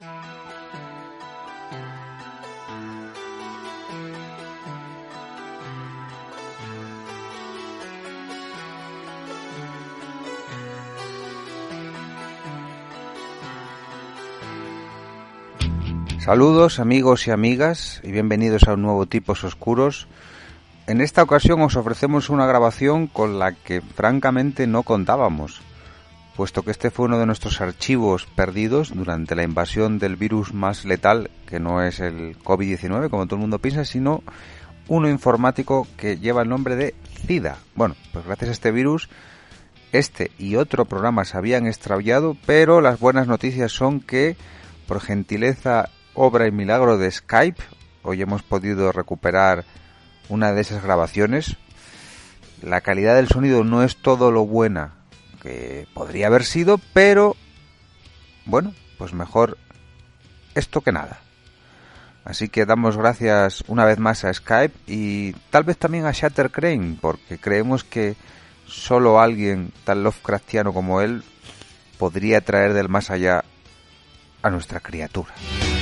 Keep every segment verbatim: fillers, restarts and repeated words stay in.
Saludos amigos y amigas y bienvenidos a un nuevo Tipos Oscuros. En esta ocasión os ofrecemos una grabación con la que francamente no contábamos, puesto que este fue uno de nuestros archivos perdidos durante la invasión del virus más letal, que no es el covid diecinueve como todo el mundo piensa, sino uno informático que lleva el nombre de SIDA. Bueno, pues gracias a este virus, este y otro programa se habían extraviado, pero las buenas noticias son que, por gentileza, obra y milagro de Skype, hoy hemos podido recuperar una de esas grabaciones. La calidad del sonido no es todo lo buena que podría haber sido, pero bueno, pues mejor esto que nada. Así que damos gracias una vez más a Skype y tal vez también a Shatter Crane, porque creemos que solo alguien tan Lovecraftiano como él podría traer del más allá a nuestra criatura.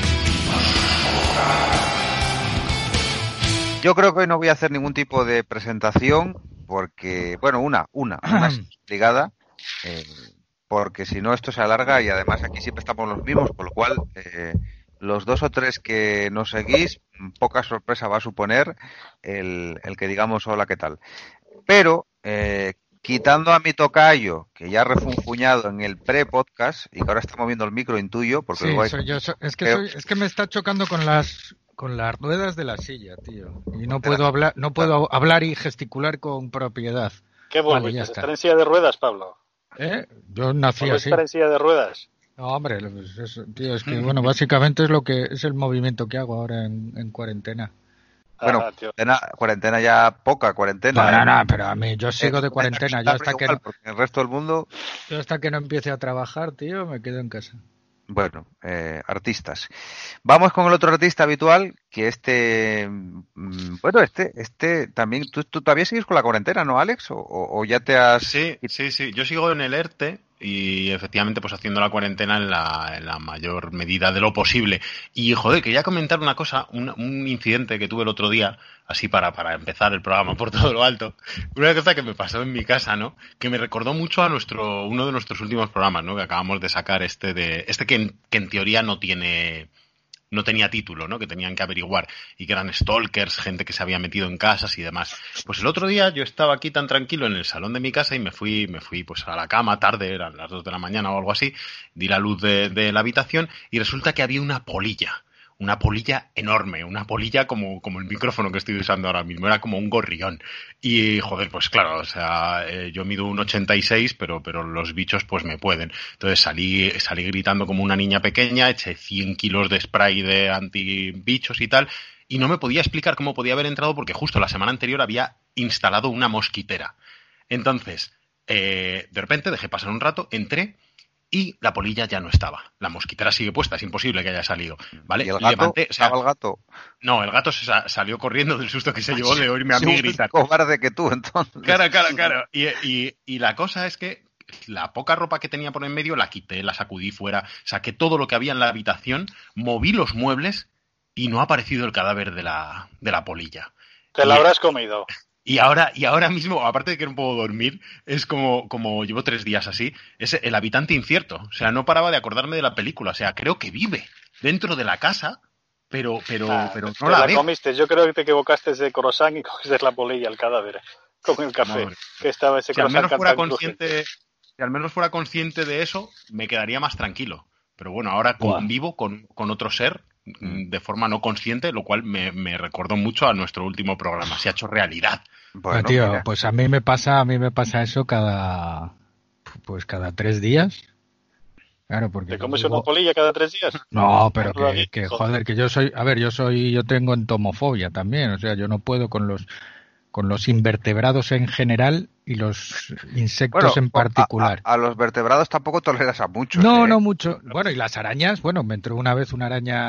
Yo creo que hoy no voy a hacer ningún tipo de presentación porque, bueno, una, una, una ligada, eh, porque si no esto se alarga y además aquí siempre estamos los mismos, por lo cual eh, los dos o tres que nos seguís, poca sorpresa va a suponer el, el que digamos hola, ¿qué tal? Pero, eh, quitando a mi tocayo, que ya ha refunfuñado en el pre-podcast y que ahora está moviendo el micro, intuyo, porque sí, luego hay... soy yo, soy, es, que soy, es que me está chocando con las con las ruedas de la silla, tío, y no puedo hablar, no puedo hablar y gesticular con propiedad. ¿Qué volviste? Vale, ¿Estar en silla de ruedas, Pablo? ¿Eh? Yo nací así. ¿Estar en silla de ruedas? No, hombre, es, tío, es que, bueno, básicamente es lo que es el movimiento que hago ahora en, en cuarentena. Bueno, ah, cuarentena, cuarentena ya poca cuarentena. No, no, no, pero a mí yo sigo de cuarentena. Yo hasta que no, porque el resto del mundo. Yo hasta que no empiece a trabajar, tío, me quedo en casa. Bueno, eh, artistas. Vamos con el otro artista habitual, que este, bueno, este, este también. ¿Tú, tú todavía sigues con la cuarentena, no, Alex? ¿O, o ya te has? Sí, sí, sí. Yo sigo en el ERTE. Y efectivamente pues haciendo la cuarentena en la, en la mayor medida de lo posible. Y joder, quería comentar una cosa, un, un incidente que tuve el otro día, así para, para empezar el programa por todo lo alto. Una cosa que me pasó en mi casa, ¿no? Que me recordó mucho a nuestro, uno de nuestros últimos programas, ¿no? Que acabamos de sacar este de, este que en, que en teoría no tiene, no tenía título, ¿no? Que tenían que averiguar y que eran stalkers, gente que se había metido en casas y demás. Pues el otro día yo estaba aquí tan tranquilo en el salón de mi casa y me fui, me fui pues a la cama tarde, eran las dos de la mañana o algo así, di la luz de, de la habitación y resulta que había una polilla. Una polilla enorme, una polilla como, como el micrófono que estoy usando ahora mismo, era como un gorrión. Y, joder, pues claro, o sea, eh, yo mido un ochenta y seis, pero, pero los bichos pues me pueden. Entonces salí, salí gritando como una niña pequeña, eché cien kilos de spray de antibichos y tal, y no me podía explicar cómo podía haber entrado porque justo la semana anterior había instalado una mosquitera. Entonces, eh, de repente dejé pasar un rato, entré, y la polilla ya no estaba. La mosquitera sigue puesta, es imposible que haya salido, ¿vale? ¿Y el gato? Levanté, o sea, ¿Estaba el gato? No, el gato se sa- salió corriendo del susto que se llevó de oírme a mí gritar. Es un cobarde que tú, entonces. Claro, claro, claro. Y, y, y la cosa es que la poca ropa que tenía por en medio la quité, la sacudí fuera, saqué todo lo que había en la habitación, moví los muebles y no ha aparecido el cadáver de la, de la polilla. Te la habrás comido. Y ahora, y ahora mismo, aparte de que no puedo dormir, es como, como llevo tres días así, es el habitante incierto. O sea, no paraba de acordarme de la película. O sea, creo que vive dentro de la casa, pero, pero, ah, pero no la, la veo. Comiste. Yo creo que te equivocaste de croissant y cogiste la polilla, el cadáver, con el café, no, que estaba ese si al croissant menos fuera consciente, Si al menos fuera consciente de eso, me quedaría más tranquilo. Pero bueno, ahora convivo con, con otro ser de forma no consciente, lo cual me, me recordó mucho a nuestro último programa. Se ha hecho realidad. Bueno, tío, mira. pues a mí me pasa, a mí me pasa eso cada, pues cada tres días. Claro, porque ¿te comes una polilla cada tres días? No, pero que, que joder, que yo soy, a ver, yo soy, yo tengo entomofobia también, o sea, yo no puedo con los, con los invertebrados en general y los insectos bueno, en particular. A, a, a los vertebrados tampoco toleras a muchos. No, ¿eh? no mucho. Bueno, y las arañas, bueno, me entró una vez una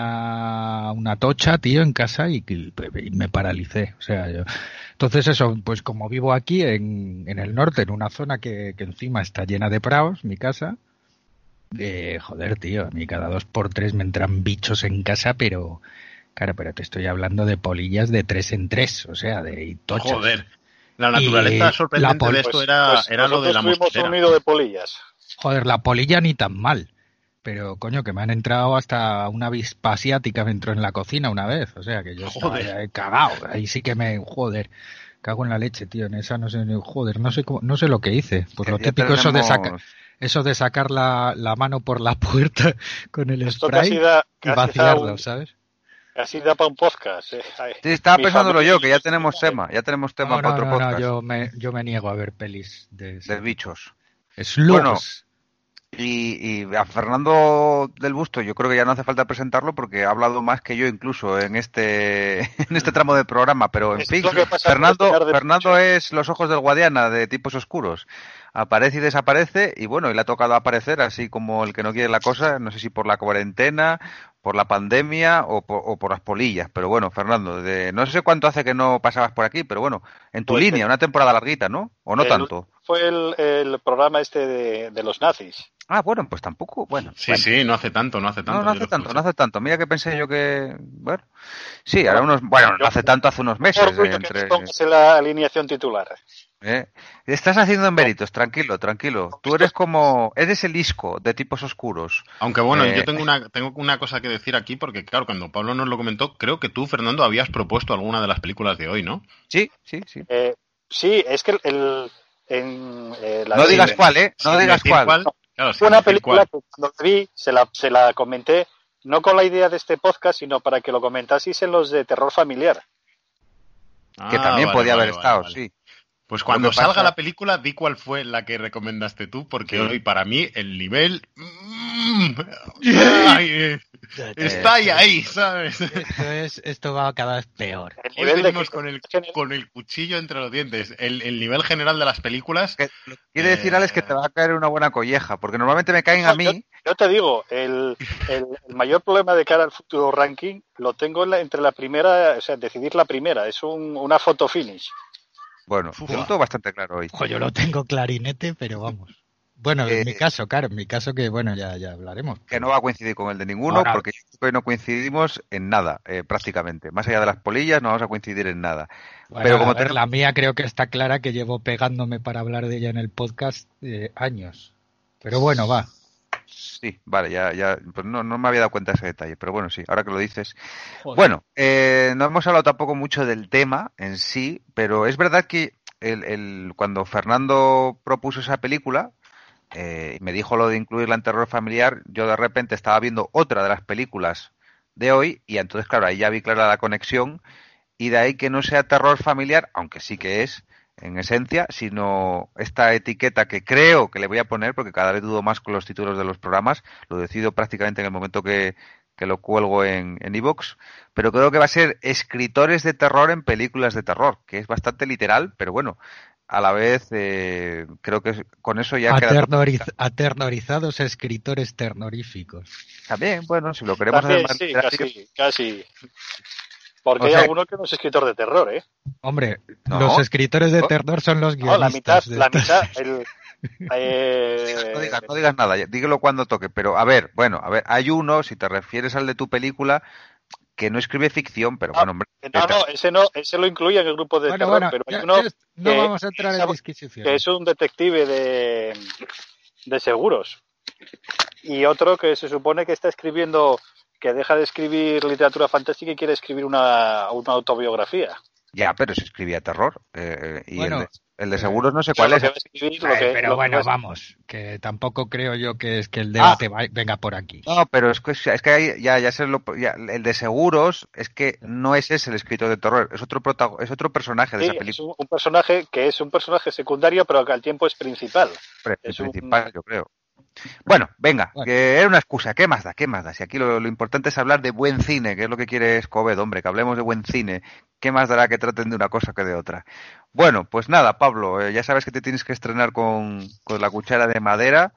araña, una tocha, tío, en casa y, y me paralicé. O sea, yo... Entonces eso, pues como vivo aquí en, en el norte, en una zona que, que encima está llena de prados, mi casa, Eh, joder, tío, a mí cada dos por tres me entran bichos en casa, pero... Claro, pero te estoy hablando de polillas de tres en tres, o sea, de tochas. Joder, la naturaleza Y sorprendente la de esto Pues, era, pues era lo de la nosotros tuvimos mosquitera. un nido de polillas. Joder, la polilla ni tan mal. Pero, coño, que me han entrado hasta una avispa asiática me entró en la cocina una vez. O sea, que yo estaba Joder. ya cagado. Ahí sí que me... Joder, cago en la leche, tío. En esa no sé... Joder, no sé cómo, no sé lo que hice. Pues lo Ya típico, eso de tenemos- sacar... Eso de sacar la, la mano por la puerta con el Esto spray casi da, y casi da, vaciarlo, un- ¿sabes? casi da para un podcast. eh. Ay, Sí, estaba mi pensándolo familia- yo, que ya tenemos tema, ya tenemos tema No, para no, otro no, no, podcast yo me, yo me niego a ver pelis de, ese de tipo. bichos. Slugs. Bueno, Y, y a Fernando del Busto yo creo que ya no hace falta presentarlo porque ha hablado más que yo incluso en este en este tramo del programa, pero en Esto fin, es lo que pasa por Fernando opinar de Fernando bichos. es los ojos del Guadiana de Tipos Oscuros. Aparece y desaparece y bueno, y le ha tocado aparecer así como el que no quiere la cosa, no sé si por la cuarentena, por la pandemia o por, o por las polillas, pero bueno, Fernando, de, no sé cuánto hace que no pasabas por aquí, pero bueno, en tu Pues, línea, una temporada larguita, ¿no? ¿O no el- tanto? Fue el, el programa este de, de los nazis. Ah, bueno, pues tampoco, bueno. Sí, bueno. sí, no hace tanto, no hace tanto. No, no yo hace lo tanto, escuché. no hace tanto. Mira que pensé yo que, bueno, sí, ahora unos, bueno, no hace tanto, hace unos Qué meses, orgullo eh, que entre, nos pongas en la alineación titular. eh. Estás haciendo en méritos, tranquilo, tranquilo. Tú eres como, eres el isco de Tipos Oscuros. Aunque bueno, Eh, yo tengo una, tengo una cosa que decir aquí, porque claro, cuando Pablo nos lo comentó, creo que tú, Fernando, habías propuesto alguna de las películas de hoy, ¿no? Sí, sí, sí. Eh, sí, es que el, el- en, eh, la No de- digas de- cuál, ¿eh? No Sin digas decir cuál. Claro, sin fue una decir película cuál. que cuando la vi se la, se la comenté, no con la idea de este podcast, sino para que lo comentaseis en los de terror familiar. Que Ah, también vale, podía vale, haber vale, estado, vale. sí. Pues cuando Lo que pasa- salga la película, di cuál fue la que recomendaste tú, porque Sí. hoy para mí el nivel... mm, ay, eh, está ahí, ahí, ¿sabes? Esto, es, esto va cada vez peor. El Hoy nivel de venimos que- con el, con el cuchillo entre los dientes. El, el nivel general de las películas... Que- lo que quiere decir, Eh, Alex, que te va a caer una buena colleja, porque normalmente me caen a No, mí. Yo te digo, el, el, el mayor problema de cara al futuro ranking lo tengo en la- entre la primera, o sea, decidir la primera, es un, una foto finish. Bueno, Uf. yo lo tengo bastante claro hoy. Ojo, yo lo tengo clarinete, pero vamos. Bueno, en Eh, mi caso, claro, en mi caso que, bueno, ya, ya hablaremos. Que no va a coincidir con el de ninguno, Ahora- porque yo creo que no coincidimos en nada, eh, prácticamente. Más allá de las polillas, no vamos a coincidir en nada. Bueno, pero como a ver, tenemos- la mía creo que está clara, que llevo pegándome para hablar de ella en el podcast eh, años. Pero bueno, va. Sí, vale, ya, ya, pues no, no me había dado cuenta de ese detalle, pero bueno, sí, ahora que lo dices. Joder. Bueno, eh, no hemos hablado tampoco mucho del tema en sí, pero es verdad que el, el, cuando Fernando propuso esa película, eh, me dijo lo de incluirla en terror familiar, yo de repente estaba viendo otra de las películas de hoy y entonces, claro, ahí ya vi clara la conexión y de ahí que no sea terror familiar, aunque sí que es en esencia, sino esta etiqueta que creo que le voy a poner, porque cada vez dudo más con los títulos de los programas, lo decido prácticamente en el momento que, que lo cuelgo en en iVoox, pero creo que va a ser escritores de terror en películas de terror, que es bastante literal, pero bueno, a la vez eh, creo que con eso ya queda Aternoriz- aternorizados escritores ternoríficos. también, bueno, si lo queremos También, hacer más sí, literario, casi, casi. Porque O hay sea- alguno que no es escritor de terror, ¿eh? Hombre, No. los escritores de No. terror son los No, la mitad, guionistas. de la estas- mitad, el, eh, no digas, no digas nada, ya- dígalo cuando toque, pero a ver, bueno, a ver, hay uno, si te refieres al de tu película, que no escribe ficción, pero Ah, bueno, hombre, no, no, ese no, ese lo incluye en el grupo de Bueno, terror, bueno, pero hay ya- uno ya es- no que- vamos a entrar en que disquisiciones. es un detective de, de seguros y otro que se supone que está escribiendo, que deja de escribir literatura fantástica y quiere escribir una, una autobiografía. ya, pero se escribía terror, eh, y Bueno, el, de, el de eh, seguros no sé Pero cuál lo es. que va a escribir, lo Ay, que- pero lo que bueno, va a- vamos, que tampoco creo yo que es que el debate va- venga por aquí. No, pero es que, es que hay- ya, ya sé lo, ya, el de seguros es que no es ese el escritor de terror, es otro protago- es otro personaje de Sí, esa es película, un, un personaje que es un personaje secundario, pero que al tiempo es principal. el es un- principal, yo creo. Bueno, venga, Bueno. que era una excusa, ¿qué más da? ¿Qué más da? Si aquí lo, lo importante es hablar de buen cine, que es lo que quiere Escobedo, hombre, que hablemos de buen cine, ¿qué más dará que traten de una cosa que de otra? Bueno, pues nada, Pablo, eh, ya sabes que te tienes que estrenar con, con la cuchara de madera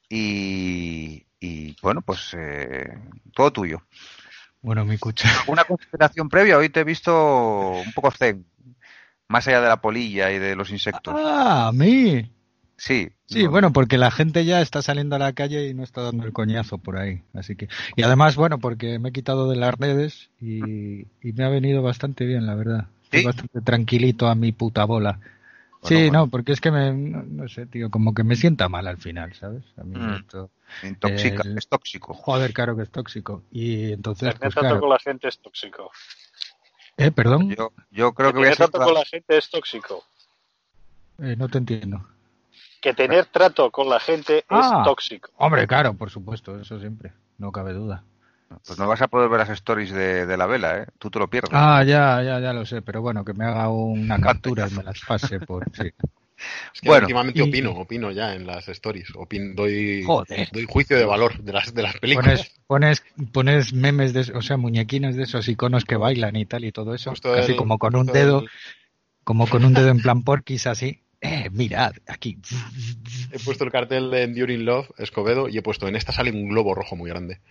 y, y bueno, pues eh, todo tuyo. Bueno, mi cucha. Una consideración previa, hoy te he visto un poco zen, más allá de la polilla y de los insectos. Ah, a mí. Sí. Sí, no, bueno, porque la gente ya está saliendo a la calle y no está dando el coñazo por ahí. Así que, y además, bueno, porque me he quitado de las redes y, y me ha venido bastante bien, la verdad. Estoy ¿Sí? bastante tranquilito a mi puta bola. Bueno, Sí, bueno. no, porque es que me, no, no sé, tío, como que me sienta mal al final, ¿sabes? A mí Mm. esto, Intoxica, el- es tóxico. joder, claro que es tóxico. Y entonces, Tener pues trato claro. con la gente es tóxico. Eh, perdón, Yo, yo creo Que que voy a tener ser... trato con la gente es tóxico. eh, no te entiendo. Que tener trato con la gente es Ah, tóxico. hombre, claro, por supuesto, eso siempre, no cabe duda. Pues no vas a poder ver las stories de, de la vela, ¿eh? Tú te lo pierdes. Ah, ya, ya, ya lo sé, pero bueno, que me haga una captura y me las pase por, sí. Es que Bueno, últimamente y- opino, opino ya en las stories. Opin, doy, Joder. doy juicio de valor de las, de las películas. Pones, pones, pones memes de, o sea, muñequines de esos iconos que bailan y tal y todo eso, Puesto casi el- como con un puesto dedo, el- como con un dedo en plan porquis así. Eh, mirad, aquí. He puesto el cartel de Enduring Love, Escobedo, y he puesto, en esta sale un globo rojo muy grande.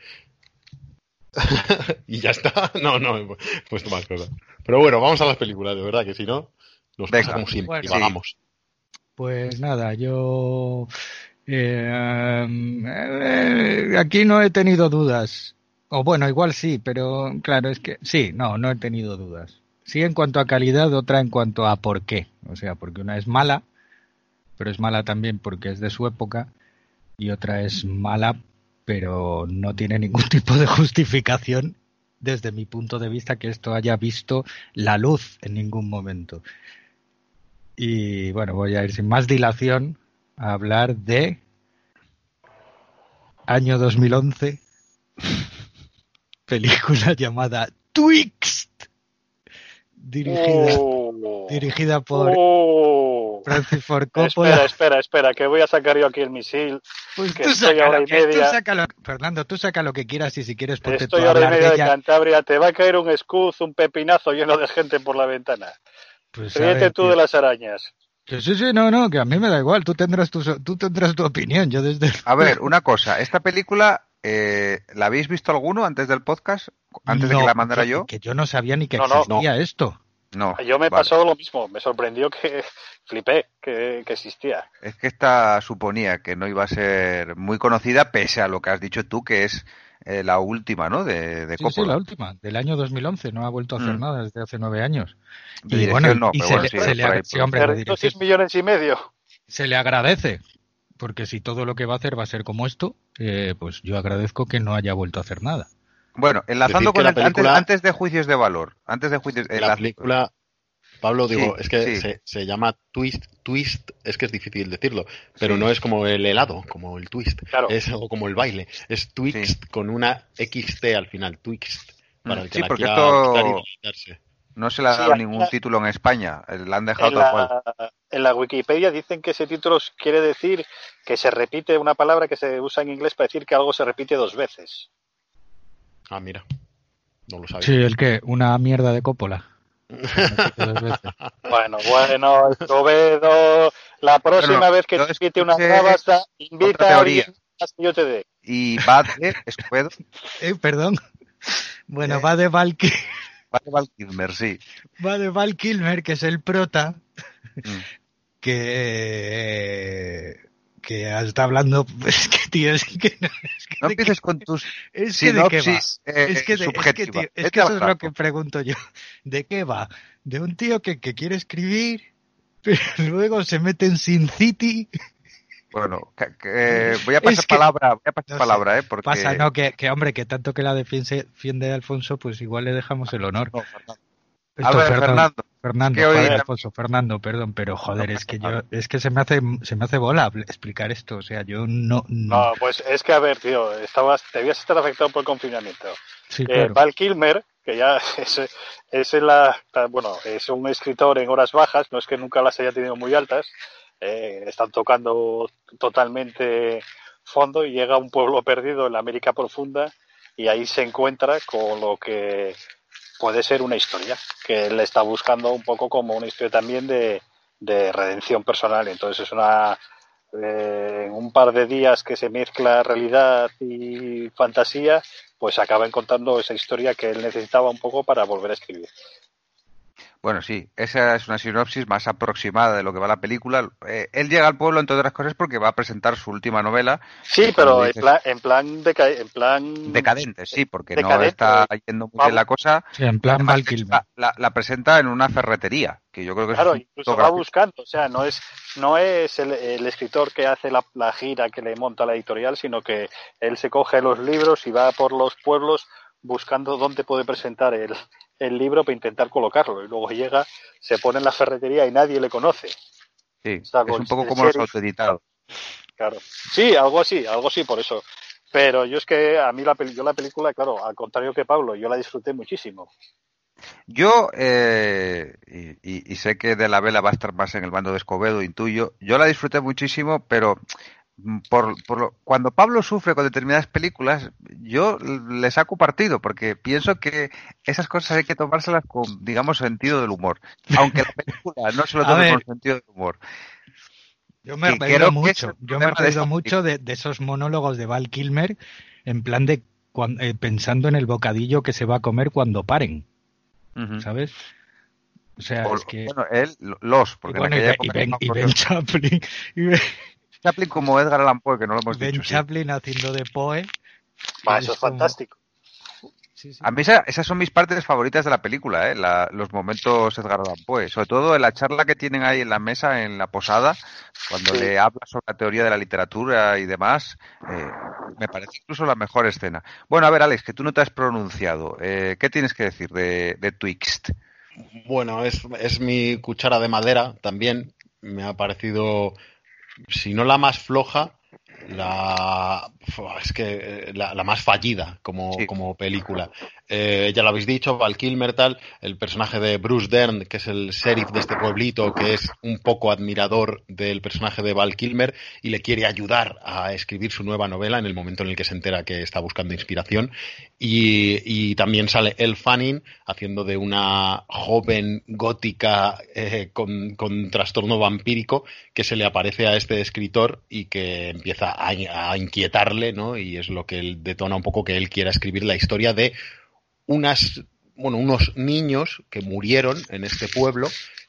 Y ya está. No, no, he puesto más cosas. Pero bueno, vamos a las películas, de verdad, que si no, nos Venga. pasa como siempre, Bueno. divagamos. Pues nada, yo eh, eh, aquí no he tenido dudas. O bueno, igual sí, pero claro, es que sí, no, no he tenido dudas. Sí en cuanto a calidad, otra en cuanto a por qué. O sea, porque una es mala, pero es mala también porque es de su época, y otra es mala, pero no tiene ningún tipo de justificación desde mi punto de vista que esto haya visto la luz en ningún momento. Y bueno, voy a ir sin más dilación a hablar de año dos mil once, película llamada Twixt, dirigida, Oh. dirigida por Oh. Francis Ford Coppola. Espera, espera, espera, que voy a sacar yo aquí el misil. Pues que tú estoy saca, hora lo y que, tú media. saca lo, Fernando, tú saca lo que quieras y si quieres ponte tú Estoy a hora y hablar de media de ella. Cantabria, te va a caer un escuz, un pepinazo lleno de gente por la ventana. Pues a Ríete ver, tú tío. de las arañas. Que sí, sí, no, no, que a mí me da igual, tú tendrás tu, tú tendrás tu opinión, yo desde... a ver, una cosa. Esta película, eh, ¿la habéis visto alguno antes del podcast? ¿Antes de que No, la mandara yo? que yo no sabía ni que No, no. existía esto. No. Yo me vale. pasó lo mismo, me sorprendió que flipé que, que existía. Es que esta suponía que no iba a ser muy conocida, pese a lo que has dicho tú, que es eh, la última, ¿no? De, de Sí, sí, Coppola. la última, del año dos mil once, no ha vuelto a hacer Mm. nada desde hace nueve años. De Y dirección bueno, no, y pero se, bueno, le, sí, se le por ahí, agra- sí, por- hombre, de Perdió dirección, seis millones y medio. se le agradece, porque si todo lo que va a hacer va a ser como esto, eh, pues yo agradezco que no haya vuelto a hacer nada. Bueno, enlazando Decir que con la el, antes, película- antes de juicios de valor, antes de juicios... La enlazo- película, Pablo, digo, Sí, es que sí. se, se llama Twist, Twist, es que es difícil decirlo, pero Sí. no es como el helado, como el twist, Claro. es algo como el baile, es Twixt Sí. con una X T al final, Twixt, para Mm, el que sí, la porque quiera esto- buscar y deleitarse. No se le ha Sí, dado aquí ningún la- título en España, eh, la han dejado En tal cual. la, en la Wikipedia dicen que ese título quiere decir que se repite una palabra que se usa en inglés para decir que algo se repite dos veces. Ah, mira, no lo sabía. Sí, el que, una mierda de Coppola. Dos veces. Bueno, bueno, Escobedo, la próxima Bueno, vez que yo te invite una escuché grabasta, otra invita a teoría. alguien más que yo te dé. Y va de Escobedo, Eh, perdón. Bueno, Eh. va de Val, Ki- va de Val Kilmer, sí. va de Val Kilmer, que es el prota, Mm. que que está hablando, pues que tío, es que no, es que No de empieces qué- con tus es que de qué va. sinopsis eh, Es que, de- es que, subjetivas. tío, es Vete que al eso es lo grano. que pregunto yo. ¿De qué va? De un tío que, que quiere escribir, pero luego se mete en Sin City. Bueno, que- que voy a pasar Es que- palabra, voy a pasar no sé, palabra, eh, porque Pasa, no, que, que hombre, que tanto que la defiende, defiende Alfonso, pues igual le dejamos el honor. No, Fernando. Esto, A ver, perdón, Fernando, Fernando, es que hoy- joder, Alfonso, Fernando, perdón, pero joder, No es que pasa yo, nada. es que se me hace, se me hace bola explicar esto, o sea, yo no, No, pues es que a ver, tío, estabas, debías estar afectado por el confinamiento. sí, Eh, claro. Val Kilmer, que ya es, es, en la, bueno, es un escritor en horas bajas, no es que nunca las haya tenido muy altas, eh, están tocando totalmente fondo y llega a un pueblo perdido en la América profunda y ahí se encuentra con lo que puede ser una historia, que él está buscando un poco como una historia también de, de redención personal. Entonces es una... Eh, en un par de días que se mezcla realidad y fantasía, pues acaba encontrando esa historia que él necesitaba un poco para volver a escribir. Bueno, sí, esa es una sinopsis más aproximada de lo que va la película. Eh, él llega al pueblo, entre otras cosas, porque va a presentar su última novela. Sí, pero dices, en plan, en plan, deca, en plan decadente, sí, porque decadente, no está yendo muy bien la cosa. Sí, en plan Val Kilmer. La, la presenta en una ferretería, que yo creo que claro, es un incluso va buscando, o sea, no es no es el, el escritor que hace la, la gira que le monta la editorial, sino que él se coge los libros y va por los pueblos buscando dónde puede presentar el, el libro para intentar colocarlo, y luego llega, se pone en la ferretería y nadie le conoce. Sí, es un poco como los autoeditados. Claro, sí, algo así, algo así, por eso. Pero yo es que a mí la, yo la película, claro, al contrario que Pablo, yo la disfruté muchísimo. Yo, eh, y, y sé que De la Vela va a estar más en el bando de Escobedo, intuyo, yo la disfruté muchísimo, pero por, por lo, cuando Pablo sufre con determinadas películas, yo le saco partido, porque pienso que esas cosas hay que tomárselas con, digamos, sentido del humor. Aunque la película no se lo tome con sentido del humor. Yo me he reído mucho, yo me he reído mucho de, de esos monólogos de Val Kilmer, en plan de cuando, eh, pensando en el bocadillo que se va a comer cuando paren. Uh-huh. ¿Sabes? O sea, o, es que... Bueno, él, los, porque y bueno, en aquella y, época... Ben, y Ben Chaplin... Y Ben, Chaplin como Edgar Allan Poe, que no lo hemos Ben dicho. Ben Chaplin sí. Haciendo de Poe... Va, eso es como... fantástico. Sí, sí. A mí esa, esas son mis partes favoritas de la película, ¿eh? La, los momentos Edgar Allan Poe, sobre todo en la charla que tienen ahí en la mesa, en la posada, cuando sí. le habla sobre la teoría de la literatura y demás, eh, me parece incluso la mejor escena. Bueno, a ver, Alex, que tú no te has pronunciado, eh, ¿qué tienes que decir de, de Twixt? Bueno, es, es mi cuchara de madera también, me ha parecido, si no la más floja, la es que la, la más fallida como, sí. como película. Eh, ya lo habéis dicho, Val Kilmer, tal, el personaje de Bruce Dern, que es el sheriff de este pueblito, que es un poco admirador del personaje de Val Kilmer y le quiere ayudar a escribir su nueva novela en el momento en el que se entera que está buscando inspiración. Y, y también sale Elle Fanning haciendo de una joven gótica eh, con, con trastorno vampírico que se le aparece a este escritor y que empieza a, a inquietarle, ¿no? Y es lo que él detona un poco que él quiera escribir la historia de unas, bueno, unos niños que murieron en este pueblo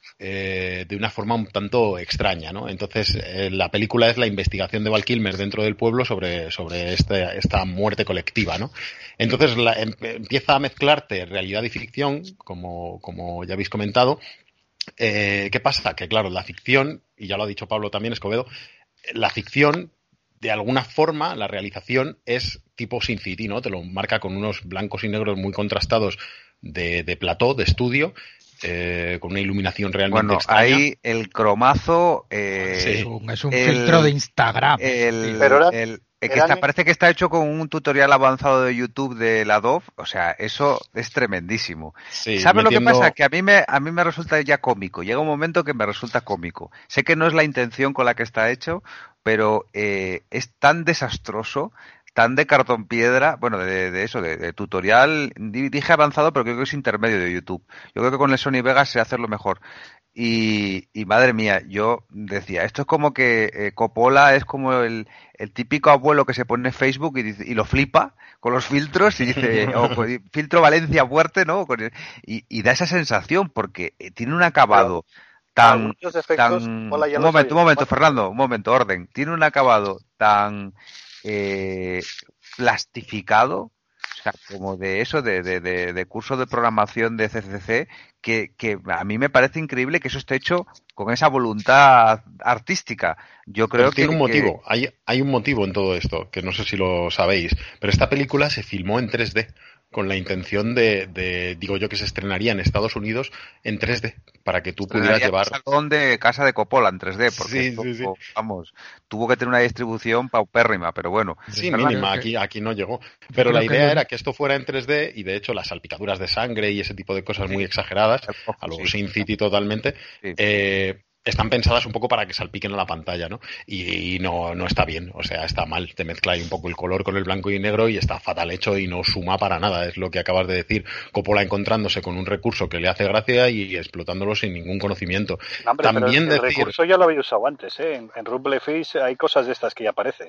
eh, de una forma un tanto extraña, ¿no? Entonces, eh, la película es la investigación de Val Kilmer dentro del pueblo sobre, sobre este, esta muerte colectiva, ¿no? Entonces, la, em, empieza a mezclarte realidad y ficción, como, como ya habéis comentado. Eh, ¿Qué pasa? Que, claro, la ficción, y ya lo ha dicho Pablo también, Escobedo, la ficción, de alguna forma, la realización es tipo Sin City, ¿no? Te lo marca con unos blancos y negros muy contrastados de, de plató, de estudio, eh, con una iluminación realmente bueno, extraña. Ahí el cromazo... Eh, sí. Es un, es un el, filtro de Instagram. El, Pero era, el, el que está, parece que está hecho con un tutorial avanzado de YouTube de la Adobe, o sea, eso es tremendísimo. Sí, ¿sabes metiendo... lo que pasa? Que a mí me a mí me resulta ya cómico, llega un momento que me resulta cómico. Sé que no es la intención con la que está hecho, pero eh, es tan desastroso, tan de cartón piedra, bueno, de, de eso, de, de tutorial, dije avanzado, pero creo que es intermedio de YouTube. Yo creo que con el Sony Vegas sé hacerlo mejor. Y, y madre mía, yo decía, esto es como que eh, Coppola es como el, el típico abuelo que se pone en Facebook y, dice, y lo flipa con los filtros y dice, oh, pues, filtro Valencia fuerte, ¿no? Y, y da esa sensación porque tiene un acabado tan... tan un momento, un momento, Fernando, un momento, orden. Tiene un acabado tan eh, plastificado, o sea, como de eso, de, de, de, de curso de programación de C C C, que, que a mí me parece increíble que eso esté hecho con esa voluntad artística. Yo creo pero que... tiene un motivo, que... hay, hay un motivo en todo esto, que no sé si lo sabéis, pero esta película se filmó en tres D, con la intención de, de digo yo, que se estrenaría en Estados Unidos en tres D, para que tú pudieras llevar... El salón de casa de Coppola en tres D, porque sí, esto, sí, sí. vamos, tuvo que tener una distribución paupérrima, pero bueno. Sí, mínima, aquí, aquí no llegó. Pero la idea era que esto fuera en tres D y de hecho las salpicaduras de sangre y ese tipo de cosas sí. muy exageradas, a lo Sin City totalmente, sí. eh, están pensadas un poco para que salpiquen a la pantalla, ¿no? Y, y no, no está bien, o sea, está mal. Te mezcla ahí un poco el color con el blanco y negro y está fatal hecho y no suma para nada, es lo que acabas de decir. Coppola encontrándose con un recurso que le hace gracia y explotándolo sin ningún conocimiento. No, hombre, También pero el, el decir... recurso ya lo había usado antes, ¿eh? En, en Rumblefish hay cosas de estas que ya aparece.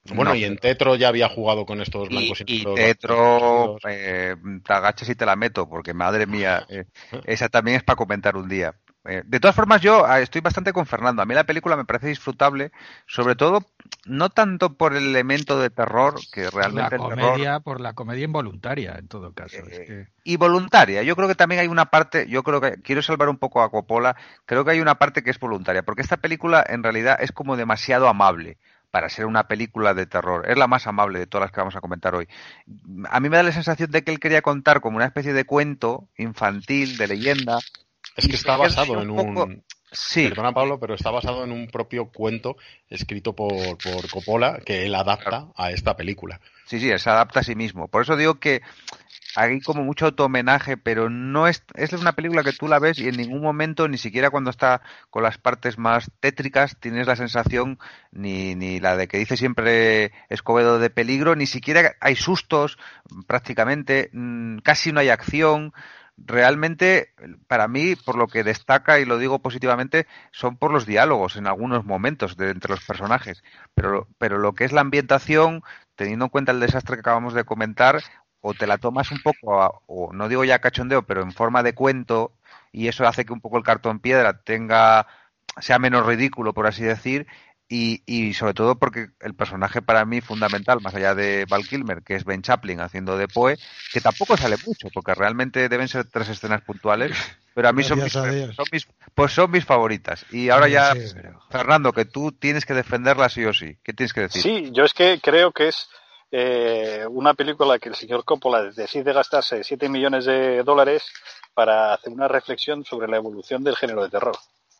Bueno, No, y en Tetro ya había jugado con estos y, blancos y y negros. Tetro, eh, te agachas y te la meto, porque madre mía, eh, esa también es para comentar un día. Eh, de todas formas, yo ah, estoy bastante con Fernando. A mí la película me parece disfrutable, sobre todo, no tanto por el elemento de terror, que Por la realmente el terror comedia, por la comedia involuntaria, en todo caso. Es eh, que y voluntaria. Yo creo que también hay una parte, yo creo que quiero salvar un poco a Coppola, creo que hay una parte que es voluntaria, porque esta película en realidad es como demasiado amable para ser una película de terror. Es la más amable de todas las que vamos a comentar hoy. A mí me da la sensación de que él quería contar como una especie de cuento infantil, de leyenda, Es y que se está queda basado un en poco... un... Sí, Perdona, Pablo, pero está basado en un propio cuento escrito por, por Coppola que él claro. adapta a esta película. Sí, sí, él se adapta a sí mismo. Por eso digo que hay como mucho auto-homenaje, pero no es, es una película que tú la ves y en ningún momento, ni siquiera cuando está con las partes más tétricas, tienes la sensación, ni, ni la de que dice siempre Escobedo de peligro, ni siquiera hay sustos, prácticamente, mmm, casi no hay acción. Realmente, para mí, por lo que destaca, y lo digo positivamente, son por los diálogos en algunos momentos de entre los personajes. Pero, pero lo que es la ambientación, teniendo en cuenta el desastre que acabamos de comentar, o te la tomas un poco, a- o no digo ya cachondeo, pero en forma de cuento, y eso hace que un poco el cartón piedra tenga, sea menos ridículo, por así decir, y, y sobre todo porque el personaje para mí fundamental, más allá de Val Kilmer, que es Ben Chaplin haciendo de Poe, que tampoco sale mucho, porque realmente deben ser tres escenas puntuales, pero a mí son mis, gracias a Dios. son mis, pues son mis favoritas. Y ahora Bueno, ya, sí, pero Fernando, que tú tienes que defenderla sí o sí. ¿Qué tienes que decir? Sí, yo es que creo que es eh, una película que el señor Coppola decide gastarse siete millones de dólares para hacer una reflexión sobre la evolución del género de terror.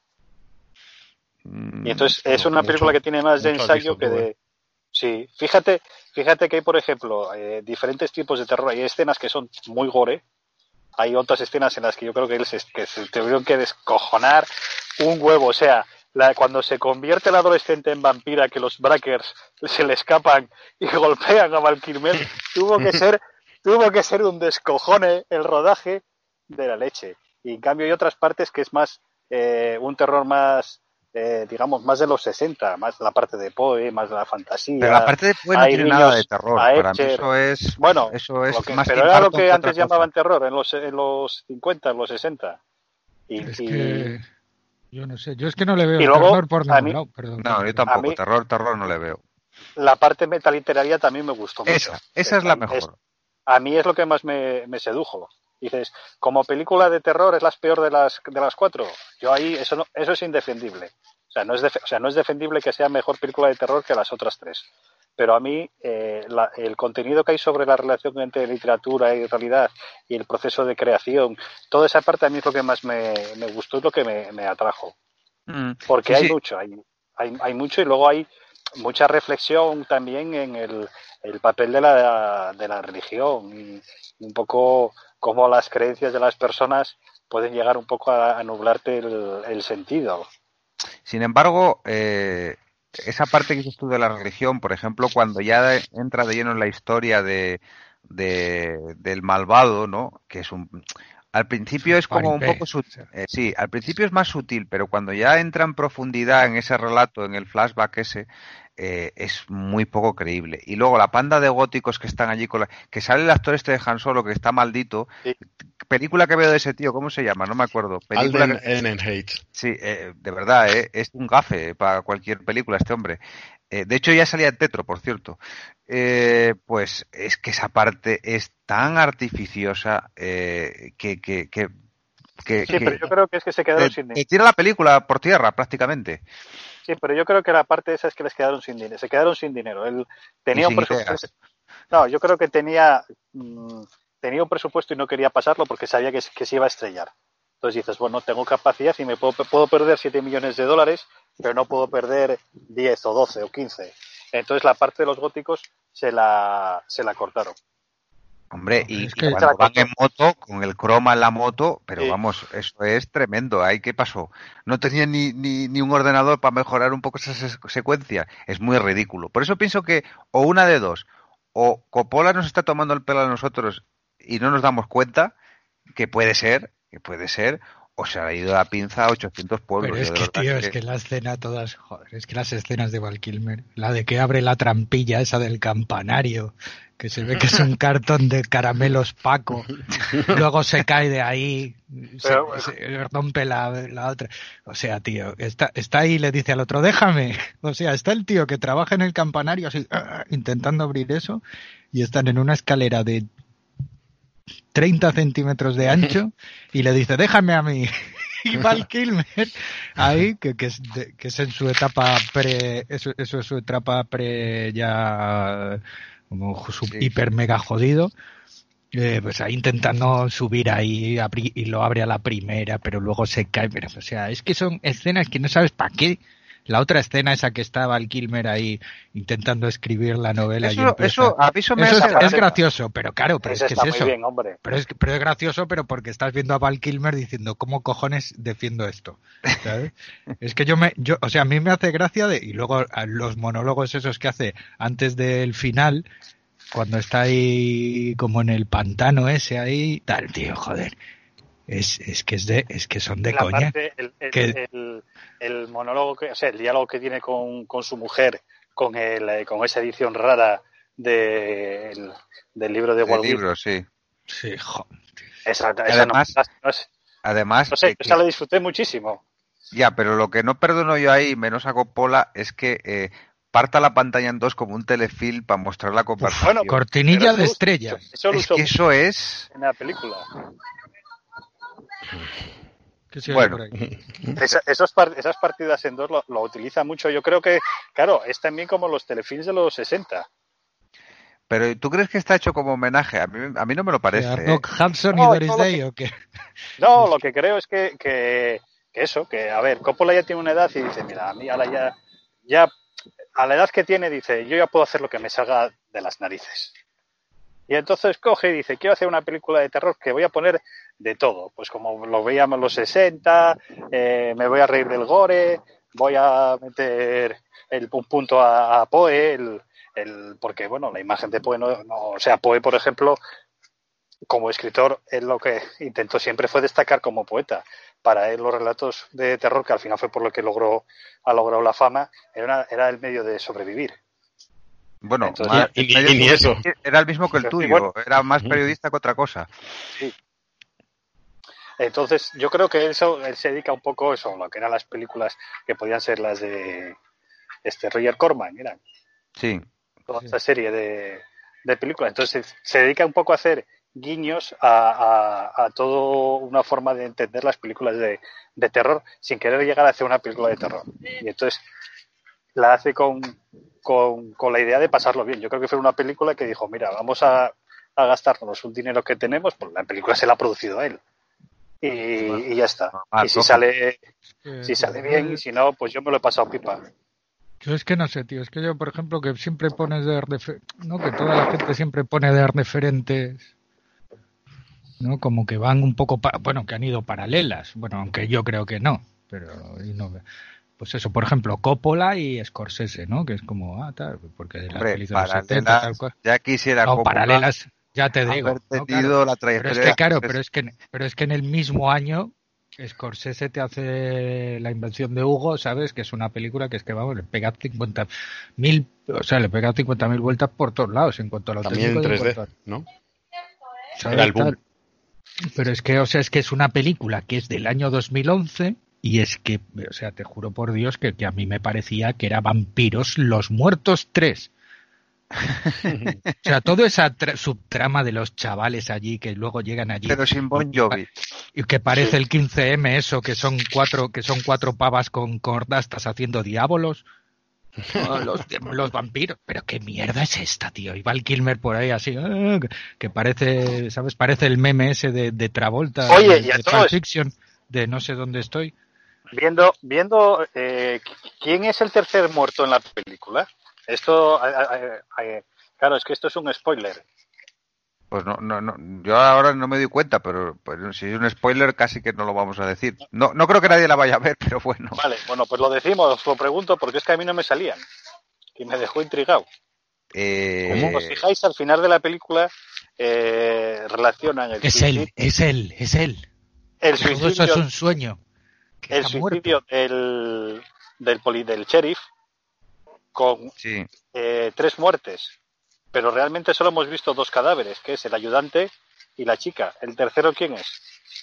Y Mm, entonces es Bueno, una película mucho, que tiene más de mucho has visto ensayo que tú, ¿eh? de... Sí, fíjate, fíjate que hay, por ejemplo, eh, diferentes tipos de terror. Hay escenas que son muy gore. Hay otras escenas en las que yo creo que él se, que se tuvieron que descojonar un huevo. O sea, la, cuando se convierte el adolescente en vampira, que los Brackers se le escapan y golpean a Val Kilmer, tuvo que ser, tuvo que ser un descojone el rodaje de la leche. Y en cambio hay otras partes que es más eh, un terror más, eh, digamos, más de los sesenta, más la parte de Poe, más de la Pero la fantasía. parte de Poe no Hay tiene nada de niños terror. a Para mí Escher. eso es, Bueno, eso lo es que, más pero Tim era lo Burton que que otra antes cosa. llamaban terror, en los, en los cincuenta, en los sesenta. Y, es y, que yo no sé, yo es que no le veo y el luego, terror por a ningún mí, lado, perdón, No, yo perdón. a tampoco. mí Terror, terror no le veo. la parte metaliteraria también me gustó mucho. Esa, esa Es, es la es, mejor. a mí es lo que más me, me sedujo. Dices, como película de terror es la peor de las de las cuatro. Yo ahí eso no, eso es indefendible. O sea, no es def, o sea, no es defendible que sea mejor película de terror que las otras tres. Pero a mí eh, la, el contenido que hay sobre la relación entre literatura y realidad y el proceso de creación, toda esa parte a mí es lo que más me, me gustó y lo que me, me atrajo. Mm, Porque sí, hay sí. mucho, hay, hay, hay mucho y luego hay mucha reflexión también en el, el papel de la, de la religión y un poco cómo las creencias de las personas pueden llegar un poco a, a nublarte el, el sentido. Sin embargo, eh, esa parte que dices tú de la religión, por ejemplo, cuando ya entra de lleno en la historia de, de del malvado, ¿no? Que es un al Es principio un es como un paripé. poco O sutil, sea, eh, sí, al principio es más sutil, pero cuando ya entra en profundidad en ese relato, en el flashback ese, eh, es muy poco creíble. Y luego la panda de góticos que están allí con la, que sale el actor este de Han Solo que está maldito, Sí, película que veo de ese tío, ¿cómo se llama? No me acuerdo. Película Alden que Ehrenreich. sí, eh, de verdad, eh, es un gafe para cualquier película este hombre. Eh, de hecho, ya salía en Tetro, por cierto. Eh, pues es que esa parte es tan artificiosa eh, que, que, que, que, sí, pero que yo creo que es que se quedaron te, sin te dinero. tira la película por tierra prácticamente. Sí, pero yo creo que la parte esa es que les quedaron sin dinero. Se quedaron sin dinero. Él Y tenía un sin presupuesto. ideas. No, yo creo que tenía, mmm, tenía un presupuesto y no quería pasarlo porque sabía que, que se iba a estrellar. Entonces dices, bueno, tengo capacidad y me puedo, puedo perder siete millones de dólares, pero no puedo perder diez o doce o quince. Entonces la parte de los góticos se la, se la cortaron. Hombre, joder, y, es y que Se la cuando van cortó. en moto, con el croma en la moto, pero Sí. vamos, eso es tremendo. ¿Ahí qué pasó? No tenía ni, ni, ni un ordenador para mejorar un poco esa se- secuencia. Es muy ridículo. Por eso pienso que, o una de dos, o Coppola nos está tomando el pelo a nosotros y no nos damos cuenta, que puede ser, que puede ser, o se ha ido la pinza a ochocientos pueblos. Pero es que, tío, es que la escena todas, joder, es que las escenas de Val Kilmer, la de que abre la trampilla esa del campanario, que se ve que es un cartón de caramelos Paco, luego se cae de ahí, Pero, se, se rompe la, la otra. O sea, tío, está, está ahí y le dice al otro, déjame. O sea, está el tío que trabaja en el campanario así, intentando abrir eso, y están en una escalera de treinta centímetros de ancho y le dice, déjame a mí. Y Val Kilmer ahí, que, que, es de, que es en su etapa pre, eso, eso es su etapa pre ya como su, sí. hiper mega jodido, eh, pues ahí intentando subir ahí abri, y lo abre a la primera, pero luego se cae, pero o sea, es que son escenas que no sabes para qué. La otra escena, esa que está Val Kilmer ahí intentando escribir la novela. Eso, y empieza... eso, a mí eso, me eso hace es, es gracioso, pero claro, pero eso es que es eso. Bien, hombre. Pero, es, pero es gracioso, pero porque estás viendo a Val Kilmer diciendo, ¿cómo cojones defiendo esto? ¿Sabes? Es que yo me, yo, o sea, a mí me hace gracia de, y luego los monólogos esos que hace antes del final, cuando está ahí como en el pantano ese ahí, tal, tío, joder. Es, es que es de, es que son de la coña. Parte, el, el, que... el, el monólogo, que, o sea, el diálogo que tiene con, con su mujer, con el, con esa edición rara de, el, del libro de Walt Disney. libro, sí. Sí, joder. Esa, esa además, no, no es, además, no sé, que, esa la disfruté muchísimo. Ya, pero lo que no perdono yo ahí, menos a Coppola, es que eh, parta la pantalla en dos como un telefilm para mostrar la conversación. Bueno, cortinilla de estrellas. Eso, eso es que eso es... En la película. Bueno, Esa, esos par, esas partidas en dos lo, lo utiliza mucho. Yo creo que, claro, es también como los telefilms de los sesenta. Pero ¿tú crees que está hecho como homenaje? A mí, a mí no me lo parece. ¿Arnold ¿eh? Hudson no, y Doris no, Day que, o qué? No, lo que creo es que, que, que eso, que a ver, Coppola ya tiene una edad y dice, mira, a mí a la ya, ya, a la edad que tiene, dice, yo ya puedo hacer lo que me salga de las narices. Y entonces coge y dice, quiero hacer una película de terror que voy a poner de todo. Pues como lo veíamos los sesenta, eh, me voy a reír del gore, voy a meter el, un punto a, a Poe, el, el, porque bueno, la imagen de Poe, no, no, o sea, Poe, por ejemplo, como escritor, él lo que intentó siempre fue destacar como poeta. Para él los relatos de terror, que al final fue por lo que logró, ha logrado la fama, era, una, era el medio de sobrevivir. Bueno, Entonces, más, y, y, y ni eso. Era el mismo que el tuyo, bueno, era más periodista que otra cosa. Sí. Entonces, yo creo que eso, él se dedica un poco eso, a lo que eran las películas que podían ser las de este Roger Corman, eran. Sí. Toda sí. esta serie de, de películas. Entonces, se dedica un poco a hacer guiños a, a, a toda una forma de entender las películas de, de terror sin querer llegar a hacer una película de terror. Y entonces la hace con, con, con la idea de pasarlo bien. Yo creo que fue una película que dijo, mira, vamos a, a gastarnos un dinero que tenemos, pues la película se la ha producido a él. Y, y ya está. Ah, y si toca. sale, Eh, si sale bien, y si no, pues yo me lo he pasado pipa. Yo es que no sé, tío. Es que yo, por ejemplo, que siempre pones de refer... ¿no? Que toda la gente siempre pone de referentes, ¿no? Como que van un poco, pa... bueno, que han ido paralelas. Bueno, aunque yo creo que no. Pero y no. Pues eso, por ejemplo, Coppola y Scorsese, ¿no? Que es como, ah, tal, porque de las películas de los setenta, tal cual. Ya quisiera no, Coppola paralelas, ya te digo. haber ¿no? tenido Claro. la trayectoria. Pero es que, claro, pero es que, pero es que en el mismo año Scorsese te hace La invención de Hugo, ¿sabes? Que es una película que es que, vamos, le pega cincuenta mil, o sea, le pega cincuenta mil vueltas por todos lados en cuanto a lo También en técnico. tres D, a... ¿no? ¿sabes? Era el boom. Pero es que, o sea, es que es una película que es del año dos mil once y es que, o sea, te juro por Dios que, que a mí me parecía que era Vampiros los Muertos tres. O sea, toda esa tra- subtrama de los chavales allí que luego llegan allí. Pero sin Bon Jovi. Y que parece el quince eme eso, que son cuatro, que son cuatro pavas con cordastas haciendo diábolos. Oh, los, los vampiros. Pero qué mierda es esta, tío. Y Val Kilmer por ahí así, ah, que parece, ¿sabes? Parece el meme ese de, de Travolta. Oye, de, y a de todo Pulp esto, Fiction, de no sé dónde estoy. Viendo, viendo eh, quién es el tercer muerto en la película. Esto, eh, eh, eh, claro, es que esto es un spoiler. Pues no, no, no, yo ahora no me doy cuenta, pero, pero si es un spoiler casi que no lo vamos a decir. No, no creo que nadie la vaya a ver, pero bueno. Vale, bueno, pues lo decimos, os lo pregunto porque es que a mí no me salían y me dejó intrigado. Eh, Como os fijáis, al final de la película eh, relacionan el Es suicidio. él, es él, es él. el Todo suicidio, eso es un sueño. Que el está suicidio muerto. del, del, poli, del sheriff con Sí. eh, tres muertes. Pero realmente solo hemos visto dos cadáveres, que es el ayudante y la chica. ¿El tercero quién es?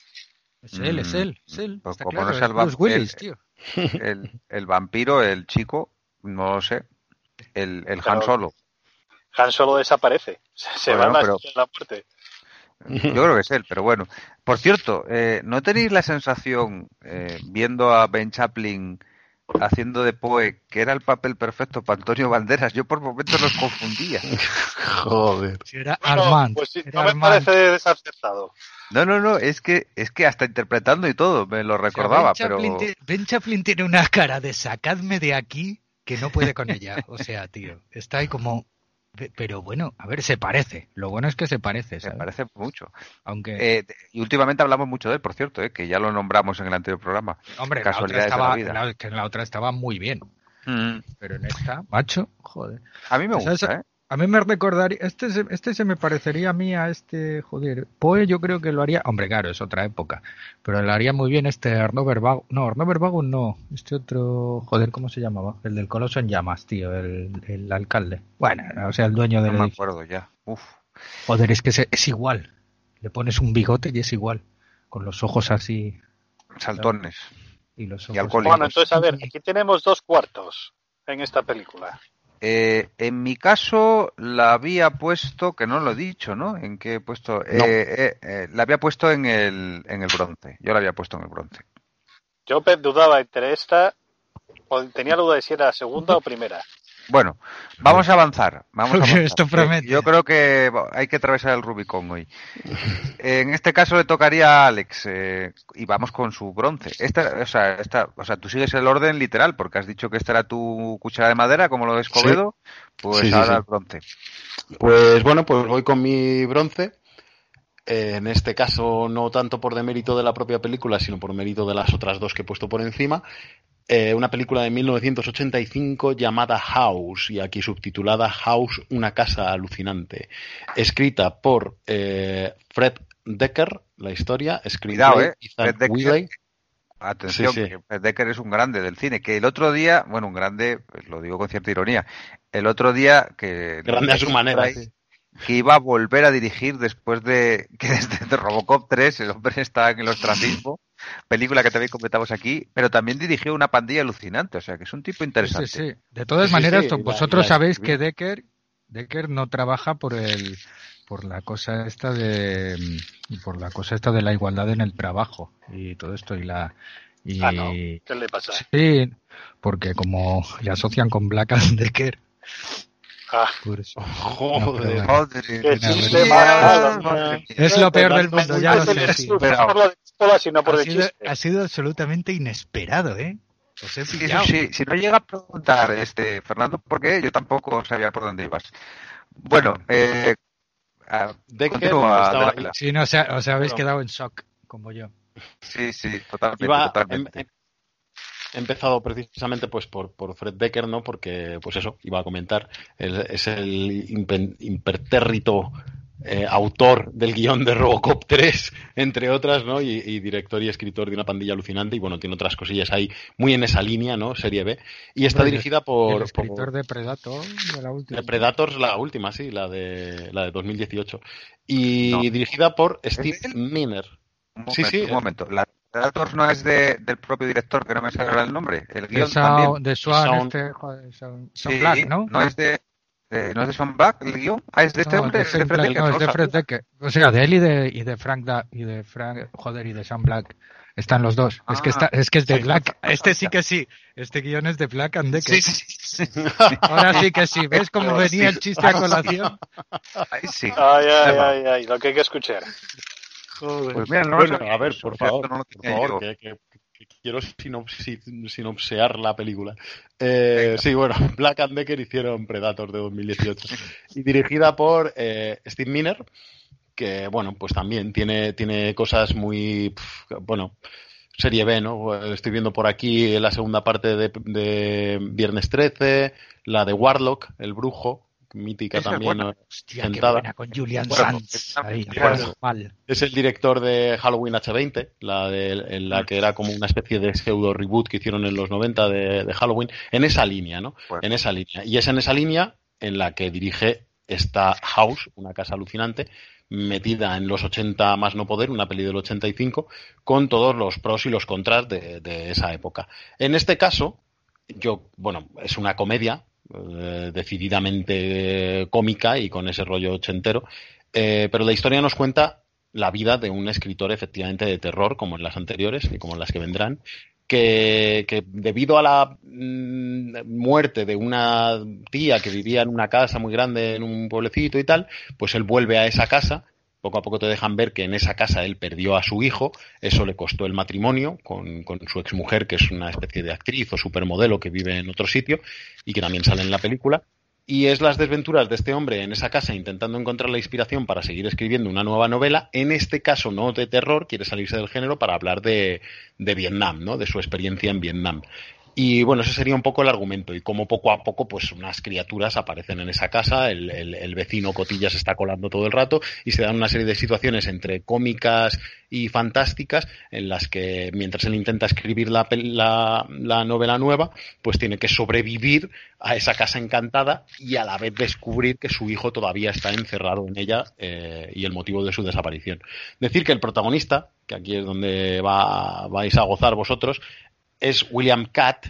Es él, es él, es él. Pues Está como claro, no sea es el, va- Bruce Willis, el, tío. el, el vampiro, el chico, no lo sé. El, el Han Pero Solo. Han Solo desaparece. Se, se Bueno, va a la pero estrella de la muerte. yo creo que es él, pero bueno. Por cierto, eh, ¿no tenéis la sensación, eh, viendo a Ben Chaplin haciendo de Poe, que era el papel perfecto para Antonio Banderas? Yo por momentos los confundía. Joder. Si era Bueno, Armand. pues sí, Era no me Armand. parece desacertado. No, no, no, es que, es que hasta interpretando y todo, me lo O sea, recordaba, Ben Chaplin, pero... ti- Ben Chaplin tiene una cara de sacadme de aquí que no puede con ella. O sea, tío, está ahí como... Pero bueno, a ver, se parece. Lo bueno es que se parece, Me ¿sabes? parece mucho. Aunque, Eh, y últimamente hablamos mucho de él, por cierto, eh, que ya lo nombramos en el anterior programa. hombre, la otra Casualidades de la estaba, vida. la, que en la otra estaba muy bien. Mm. Pero en esta, macho, joder. A mí me ¿Sabes? gusta, ¿eh? A mí me recordaría, este, se- este se me parecería a mí a este, joder, Poe yo creo que lo haría, hombre, claro, es otra época, pero lo haría muy bien este Arnaud Verbagun, no, Arnaud Verbagun no, este otro, joder, ¿cómo se llamaba? El del Coloso en Llamas, tío, el, el alcalde. Bueno, o sea, el dueño del No me edificio. acuerdo ya. Uf. Joder, es que es, es igual, le pones un bigote y es igual, con los ojos así, Saltones. y los Y ojos... alcohólicos. Bueno, entonces, a ver, aquí tenemos dos cuartos en esta película. Eh, en mi caso la había puesto, que no lo he dicho, ¿no? ¿En qué he puesto? Eh, No. eh, eh, la había puesto en el, en el bronce. Yo la había puesto en el bronce. Yo pe- dudaba entre esta, o tenía la duda de si era segunda o primera. Bueno, vamos a avanzar. Vamos a Porque avanzar. esto promete. Eh, Yo creo que hay que atravesar el Rubicón hoy. En este caso le tocaría a Alex, eh, y vamos con su bronce. Esta, o sea, esta, o sea, tú sigues el orden literal porque has dicho que esta era tu cuchara de madera, como lo de Escobedo. Pues Sí, sí, ahora sí. el bronce. Pues bueno, pues voy con mi bronce. Eh, en este caso no tanto por demérito de la propia película, sino por mérito de las otras dos que he puesto por encima. Eh, una película de mil novecientos ochenta y cinco llamada House, y aquí subtitulada House, una casa alucinante. Escrita por eh, Fred Decker, la historia. Cuidado, Screenplay, eh. Ethan Fred Decker. Willey. Atención, Sí, sí. que Fred Decker es un grande del cine, que el otro día, bueno, un grande, pues lo digo con cierta ironía, el otro día que... Grande a su manera, ahí, sí. que iba a volver a dirigir después de que desde Robocop tres el hombre está en el ostracismo, película que también comentamos aquí, pero también dirigió Una pandilla alucinante, o sea que es un tipo interesante. Sí, sí, sí. De todas Sí, sí, maneras, sí, to- la- vosotros la sabéis escribí. que Decker, Decker no trabaja por el, por la cosa esta de, por la cosa esta de la igualdad en el trabajo y todo esto y la, y Ah, no. ¿Qué le pasa? sí, porque como le asocian con Black and Decker, Ah, por eso. Joder. No, pero bueno. Joder, qué Mira, chiste mira, malo. madre mía. Es lo peor del Fernando, mundo, muy ya lo No sé, te sí. disculpas por lo de pistola, sino por Ha el sido, chiste. ha sido absolutamente inesperado, ¿eh? Os he Sí, pillado. sí, sí. Si no llega a preguntar, este Fernando, ¿por qué? Yo tampoco sabía por dónde ibas. Bueno, eh, ah, Decker continúa, estaba- de la pela. Sí, no, o sea, os habéis Bueno. quedado en shock, como yo. Sí, sí, totalmente, Iba, totalmente. em- em- he empezado precisamente pues por, por Fred Decker, ¿no? Porque, pues eso, iba a comentar, el- es el impen- impertérrito eh, autor del guión de Robocop tres, entre otras, ¿no? Y, y director y escritor de Una pandilla alucinante, y bueno, tiene otras cosillas ahí muy en esa línea, ¿no? Serie B. Y está Hombre, dirigida El por... escritor por de Predator, de la última. de Predators, la última, sí, la de, la de dos mil dieciocho. Y No. dirigida por ¿Es Steve de él? Miner. Un Sí, momento, sí. un momento. La Predators no es de, del propio director, que no me sale ahora el nombre. El De, guión Sao- también. de Swan, Sound- este, joder, Sound, Sound Sí, Black, ¿no? no es de, de- no es de Sean Black el guión. Ah, es de este No, hombre, de es de Shane Fred Black, Decker. no, no es de lo Fred sabía. Decker. O sea, de él y de, y de Frank, Da, y de Frank, joder, y de Sam Black. Están los dos. Es que Ah, está, es que es de sí. Black. Este sí que sí. Este guión es de Black and Decker. Sí, sí, sí. sí. Ahora sí que sí. ¿Ves cómo Pero venía sí. el chiste a colación? Ahí sí. Ay, ay, Emma. ay, ay, lo que hay que escuchar. Pues mira, no lo Bueno, sabía. a ver, Eso, por cierto, favor, no lo por tenía favor, yo. que, que- que quiero sinopsi- sinopsear la película. Eh, Venga. sí, bueno, Black and Decker hicieron Predator de dos mil dieciocho y dirigida por eh, Steve Miner, que bueno, pues también tiene, tiene cosas muy, pf, bueno, serie B, ¿no? Estoy viendo por aquí la segunda parte de, de Viernes trece, la de Warlock, el brujo, mítica Esa es también. buena. Hostia, qué sentada. buena, con Julian Bueno, Sands. Ahí, bueno, mal. Es el director de Halloween H veinte, la de, en la que era como una especie de pseudo reboot que hicieron en los noventa de, de Halloween, en esa línea, ¿no? Bueno. En esa línea. Y es en esa línea en la que dirige esta House, una casa alucinante, metida en los ochenta más no poder, una peli del ochenta y cinco, con todos los pros y los contras de, de esa época. En este caso, yo, bueno, es una comedia eh, decididamente cómica y con ese rollo ochentero, eh, pero la historia nos cuenta la vida de un escritor efectivamente de terror, como en las anteriores y como en las que vendrán, que, que debido a la mmm, muerte de una tía que vivía en una casa muy grande en un pueblecito y tal, pues él vuelve a esa casa. Poco a poco te dejan ver que en esa casa él perdió a su hijo, eso le costó el matrimonio con, con su exmujer, que es una especie de actriz o supermodelo que vive en otro sitio y que también sale en la película. Y es las desventuras de este hombre en esa casa intentando encontrar la inspiración para seguir escribiendo una nueva novela, en este caso no de terror, quiere salirse del género para hablar de, de Vietnam, ¿no? De su experiencia en Vietnam. Y bueno, ese sería un poco el argumento, y como poco a poco pues unas criaturas aparecen en esa casa, el, el, el vecino Cotilla se está colando todo el rato y se dan una serie de situaciones entre cómicas y fantásticas en las que mientras él intenta escribir la, la, la novela nueva, pues tiene que sobrevivir a esa casa encantada y a la vez descubrir que su hijo todavía está encerrado en ella eh, y el motivo de su desaparición. Decir que el protagonista, que aquí es donde va, vais a gozar vosotros, es William Catt,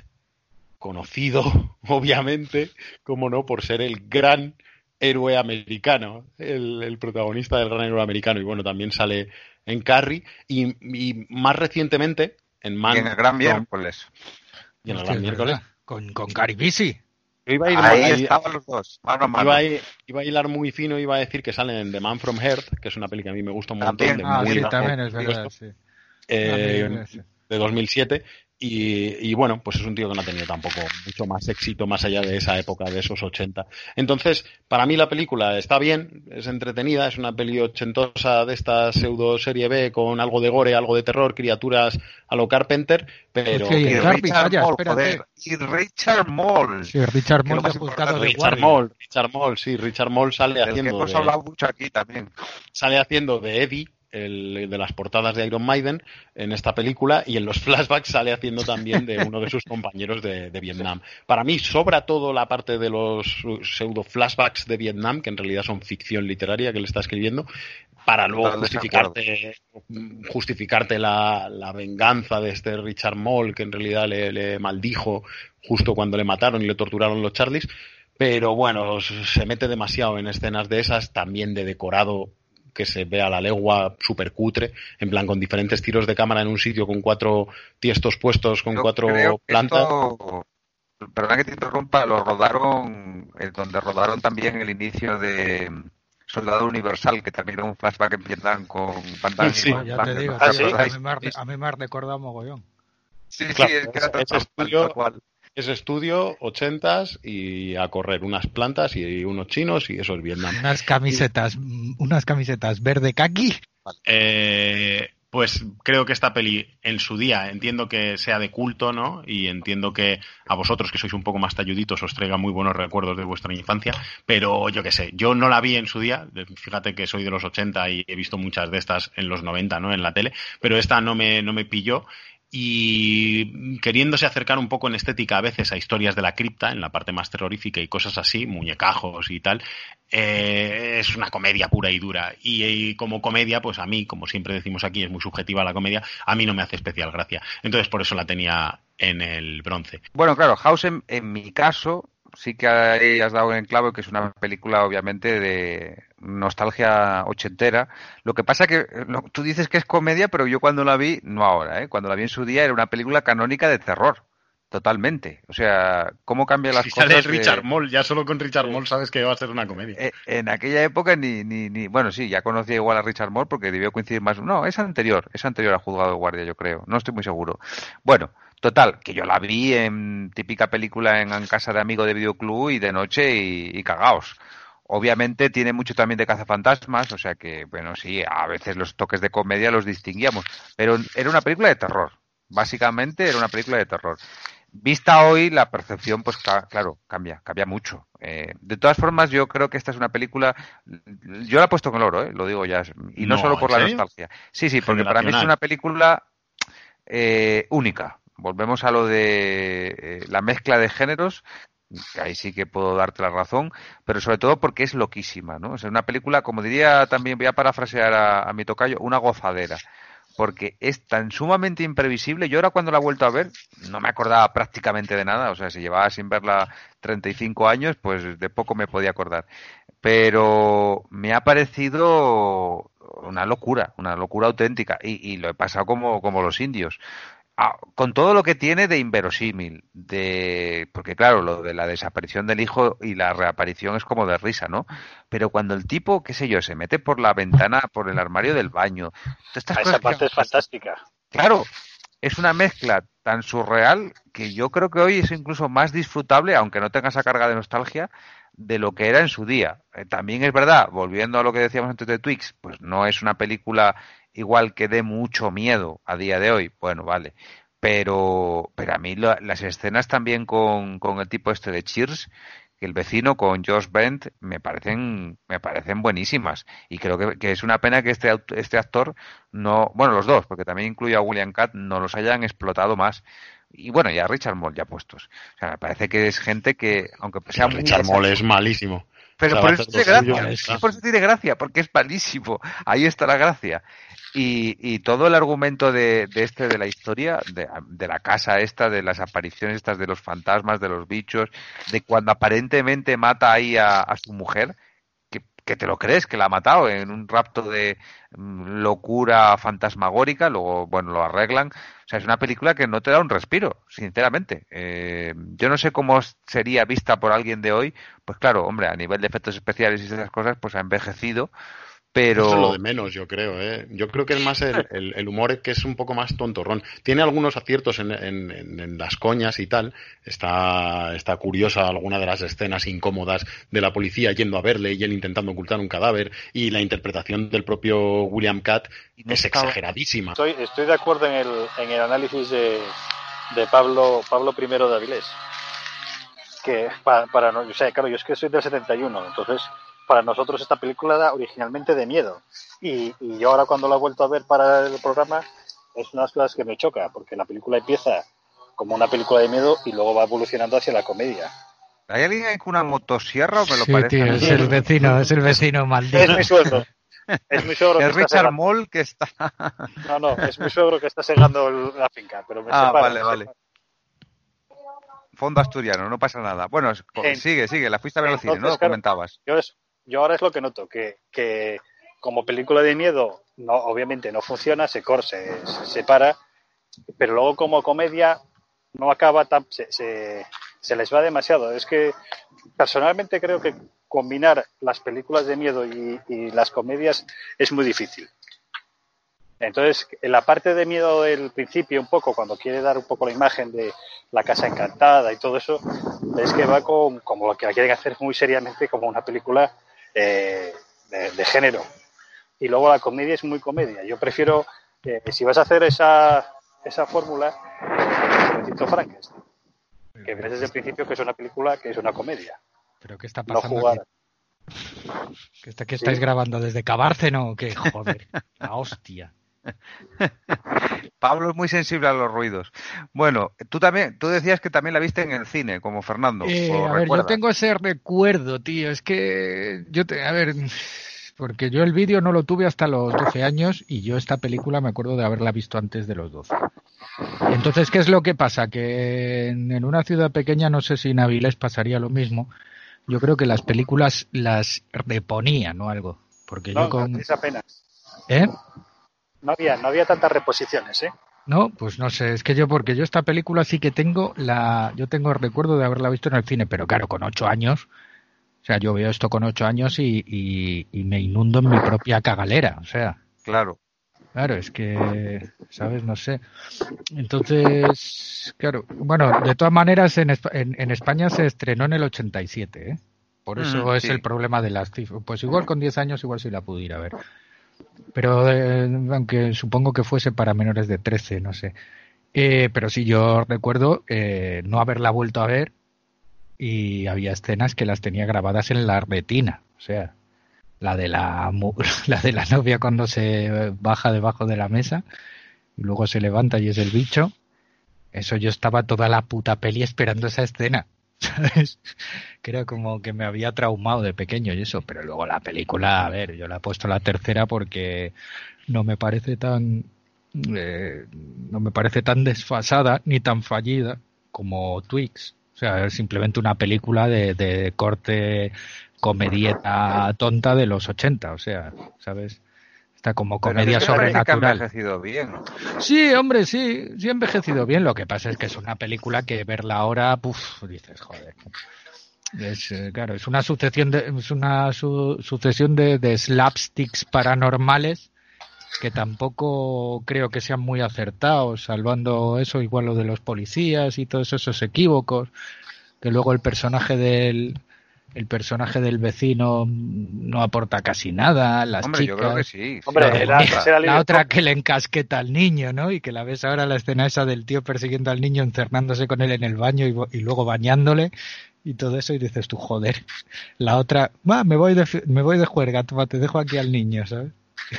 conocido, obviamente, como no, por ser el gran héroe americano, el, el protagonista del gran héroe americano, y bueno, también sale en Carrie, y, y más recientemente en Man... Y en el Gran Miércoles. Y en el Hostia, Gran es Miércoles. verdad. Con, con Gary Busey. Yo iba a ir, Ahí ahí- estaban los dos, mano a mano. Iba a, ir- iba a hilar muy fino, iba a decir que salen en The Man from Earth, que es una peli que a mí me gusta un montón, También. de Ah, muy sí, bajo también es presupuesto, verdad, sí. eh, Ah, sí, sí. de dos mil siete, y, y bueno, pues es un tío que no ha tenido tampoco mucho más éxito más allá de esa época, de esos ochenta. Entonces, para mí la película está bien, es entretenida, es una peli ochentosa de esta pseudo serie B con algo de gore, algo de terror, criaturas a lo Carpenter, pero... Hostia, y Y el que- Carpenter, Richard vaya, Moll, espérate. joder. Y Richard Moll. Sí, Richard Que lo Moll más de juzgado de Richard guardia. Moll, Richard Moll, sí, Richard Moll sale Del que haciendo hemos de, hablado mucho aquí también. sale haciendo de Eddie, el de las portadas de Iron Maiden, en esta película, y en los flashbacks sale haciendo también de uno de sus compañeros de, de Vietnam. Para mí sobra todo la parte de los pseudo flashbacks de Vietnam, que en realidad son ficción literaria que él está escribiendo, para luego Total justificarte justificarte la, la venganza de este Richard Moll, que en realidad le, le maldijo justo cuando le mataron y le torturaron los Charlies. Pero bueno, se mete demasiado en escenas de esas, también de decorado que se ve a la legua súper cutre, en plan con diferentes tiros de cámara en un sitio con cuatro tiestos puestos, con Yo cuatro creo que plantas. esto, perdona que te interrumpa, lo rodaron, eh, donde rodaron también el inicio de Soldado Universal, que también era un flashback en Vietnam con Van Damme Sí. y Oh, Van ya Damme, te digo, ¿no Ah, tío, ¿sí? a, acordáis? mí me ha, re- a mí me ha recordado mogollón. Sí, sí, Claro, es que era ese- tal ese cual, estudio- tal cual. Es estudio, ochentas y a correr unas plantas y unos chinos y eso es Vietnam. Unas camisetas, unas camisetas verde kaki. Eh, pues creo que esta peli en su día entiendo que sea de culto, ¿no? Y entiendo que a vosotros que sois un poco más talluditos os traiga muy buenos recuerdos de vuestra infancia, pero yo qué sé, yo no la vi en su día, fíjate que soy de los ochenta y he visto muchas de estas en los noventa, ¿no? En la tele, pero esta no me, no me pilló. Y queriéndose acercar un poco en estética a veces a historias de la cripta, en la parte más terrorífica y cosas así, muñecajos y tal, eh, es una comedia pura y dura. Y, y como comedia, pues a mí, como siempre decimos aquí, es muy subjetiva la comedia, a mí no me hace especial gracia. Entonces por eso la tenía en el bronce. Bueno, claro, House en, en mi caso sí que ahí has dado en el clavo, que es una película obviamente de nostalgia ochentera. Lo que pasa que lo, tú dices que es comedia, pero yo cuando la vi, no ahora, ¿eh? Cuando la vi en su día era una película canónica de terror. Totalmente. O sea, cómo cambian las Si cosas. sale Richard eh, Moll, ya solo con Richard Moll sabes que va a ser una comedia. eh, en aquella época ni, ni, ni, bueno, sí, ya conocía igual a Richard Moore porque debió coincidir más. No, es anterior, es anterior a Juzgado de Guardia, yo creo. No estoy muy seguro. Bueno, total, que yo la vi en típica película en, en casa de amigo de videoclub y de noche y, y cagaos. Obviamente tiene mucho también de cazafantasmas, o sea que, bueno, sí, a veces los toques de comedia los distinguíamos, pero era una película de terror. Básicamente era una película de terror. Vista hoy, la percepción, pues claro, cambia, cambia mucho. Eh, de todas formas, yo creo que esta es una película. Yo la he puesto con el oro, ¿eh? Lo digo ya. Y no, No, solo por ¿en la serio? nostalgia. Sí, sí, porque para mí es Generacional. una película eh, única. Volvemos a lo de eh, la mezcla de géneros, que ahí sí que puedo darte la razón, pero sobre todo porque es loquísima, ¿no? O sea, una película, como diría también, voy a parafrasear a, a mi tocayo, una gozadera. Porque es tan sumamente imprevisible. Yo ahora cuando la he vuelto a ver, no me acordaba prácticamente de nada. O sea, si llevaba sin verla treinta y cinco años, pues de poco me podía acordar. Pero me ha parecido una locura, una locura auténtica. Y, y lo he pasado como, como los indios. Ah, con todo lo que tiene de inverosímil, de porque claro, lo de la desaparición del hijo y la reaparición es como de risa, ¿no? Pero cuando el tipo, qué sé yo, se mete por la ventana, por el armario del baño, todas estas Esa cosas que parte es fantástica. claro, es una mezcla tan surreal que yo creo que hoy es incluso más disfrutable, aunque no tenga esa carga de nostalgia, de lo que era en su día. Eh, también es verdad, volviendo a lo que decíamos antes de Twix, pues no es una película igual que dé mucho miedo a día de hoy. Bueno, vale. Pero, pero a mí la- las escenas también con, con el tipo este de Cheers, que el vecino con Josh Bent, me parecen, me parecen buenísimas. Y creo que, que es una pena que este, aut- este actor no, bueno, los dos, porque también incluye a William Katt, no los hayan explotado más. Y bueno, y a Richard Moll ya puestos. O sea, me parece que es gente que, aunque sea Pero muy Richard Moll es malísimo. O pero sea, va por a eso hacer lo tiene suyo gracia, y ya Es que es está. por eso tiene gracia, porque es malísimo. Ahí está la gracia. Y, y todo el argumento de, de este de la historia, de, de la casa esta, de las apariciones estas de los fantasmas, de los bichos, de cuando aparentemente mata ahí a, a su mujer, que, que te lo crees que la ha matado en un rapto de mm, locura fantasmagórica, luego, bueno, lo arreglan. O sea, es una película que no te da un respiro, sinceramente. Eh, yo no sé cómo sería vista por alguien de hoy. Pues claro, hombre, a nivel de efectos especiales y esas cosas, pues ha envejecido, Eso es lo de pero menos, yo creo, ¿eh? Yo creo que es más el, el, el humor que es un poco más tontorrón. Tiene algunos aciertos en, en, en, en las coñas y tal. Está, está curiosa alguna de las escenas incómodas de la policía yendo a verle y él intentando ocultar un cadáver. Y la interpretación del propio William Katt y no es estaba... exageradísima. Estoy, estoy de acuerdo en el, en el análisis de, de Pablo, Pablo I de Avilés. Que para, para no, o sea, claro, yo es que soy del setenta y uno, entonces para nosotros esta película era originalmente de miedo. Y, y yo ahora cuando la he vuelto a ver para el programa, es una de las cosas que me choca, porque la película empieza como una película de miedo y luego va evolucionando hacia la comedia. ¿Hay alguien ahí con una motosierra o me lo Sí, parece a tío, mí? es el vecino, es el vecino maldito. Es mi suegro. Es mi suegro que Es está Richard segando. Moll que está... No, no, es mi suegro que está segando el- la finca, pero me Ah, separa. vale, me vale. separa. Fondo asturiano, no pasa nada. Bueno, En- sigue, sigue, la fuiste a ver al cine, ¿no? Entonces, Lo claro, comentabas. yo, es, yo ahora es lo que noto, que, que como película de miedo, no, obviamente no funciona, se corse, se separa, pero luego como comedia no acaba tan, se, se, se les va demasiado. Es que personalmente creo que combinar las películas de miedo y, y las comedias es muy difícil. Entonces, en la parte de miedo del principio, un poco, cuando quiere dar un poco la imagen de la casa encantada y todo eso, es que va con, como lo que la quieren hacer muy seriamente, como una película eh, de, de género. Y luego la comedia es muy comedia. Yo prefiero, eh, si vas a hacer esa, esa fórmula, Jovencito Frankenstein, que ves desde el principio que es una película que es una comedia. ¿Pero qué está No pasando jugar. aquí? ¿Que, está, que Sí. estáis grabando desde Cabárceno o qué? Joder, la hostia. Pablo es muy sensible a los ruidos. Bueno, tú también, tú decías que también la viste en el cine, como Fernando. Eh, ¿O a ver, yo recuerdas? tengo ese recuerdo, tío. Es que yo te, a ver, porque yo el vídeo no lo tuve hasta los doce años y yo esta película me acuerdo de haberla visto antes de los doce. Entonces, ¿qué es lo que pasa? Que en, en una ciudad pequeña, no sé si en Avilés pasaría lo mismo. Yo creo que las películas las reponían o algo, porque No, yo con, es apenas. ¿eh? No había, no había tantas reposiciones, ¿eh? No, pues no sé, es que yo, porque yo esta película sí que tengo la, yo tengo el recuerdo de haberla visto en el cine, pero claro, con ocho años, o sea, yo veo esto con ocho años y, y, y me inundo en mi propia cagalera, o sea, Claro. claro, es que, ¿sabes? No sé. Entonces, claro, bueno, de todas maneras en, Espa- en, en España se estrenó en el ochenta y siete, ¿eh? Por eso Ujú, es sí. el problema de las cifras. Pues igual con diez años igual sí la pude ir a ver. Pero eh, aunque supongo que fuese para menores de trece, no sé. Eh, pero sí, yo recuerdo eh, no haberla vuelto a ver y había escenas que las tenía grabadas en la retina, o sea, la de la, la de la novia cuando se baja debajo de la mesa y luego se levanta y es el bicho. Eso yo estaba toda la puta peli esperando esa escena, ¿sabes? Que era como que me había traumado de pequeño y eso, pero luego la película, a ver, yo la he puesto la tercera porque no me parece tan eh, no me parece tan desfasada ni tan fallida como Twix. O sea, es simplemente una película de, de corte comedieta tonta de los ochenta, o sea, ¿sabes? Está como comedia Pero sobrenatural. Que ha envejecido bien. Sí, hombre, sí, sí ha envejecido bien. Lo que pasa es que es una película que verla ahora, puf, dices, joder. Es, eh, claro, es una sucesión de, es una su, sucesión de, de slapsticks paranormales que tampoco creo que sean muy acertados, salvando eso, igual lo de los policías y todos esos equívocos, que luego el personaje del el personaje del vecino no aporta casi nada, las Hombre, chicas, yo creo que sí. Hombre, la, era, la, era la otra que le encasqueta al niño, ¿no? Y que la ves ahora la escena esa del tío persiguiendo al niño, encerrándose con él en el baño y, y luego bañándole y todo eso, y dices tú, joder, la otra, va, me voy de me voy de juerga, toma, te dejo aquí al niño, ¿sabes?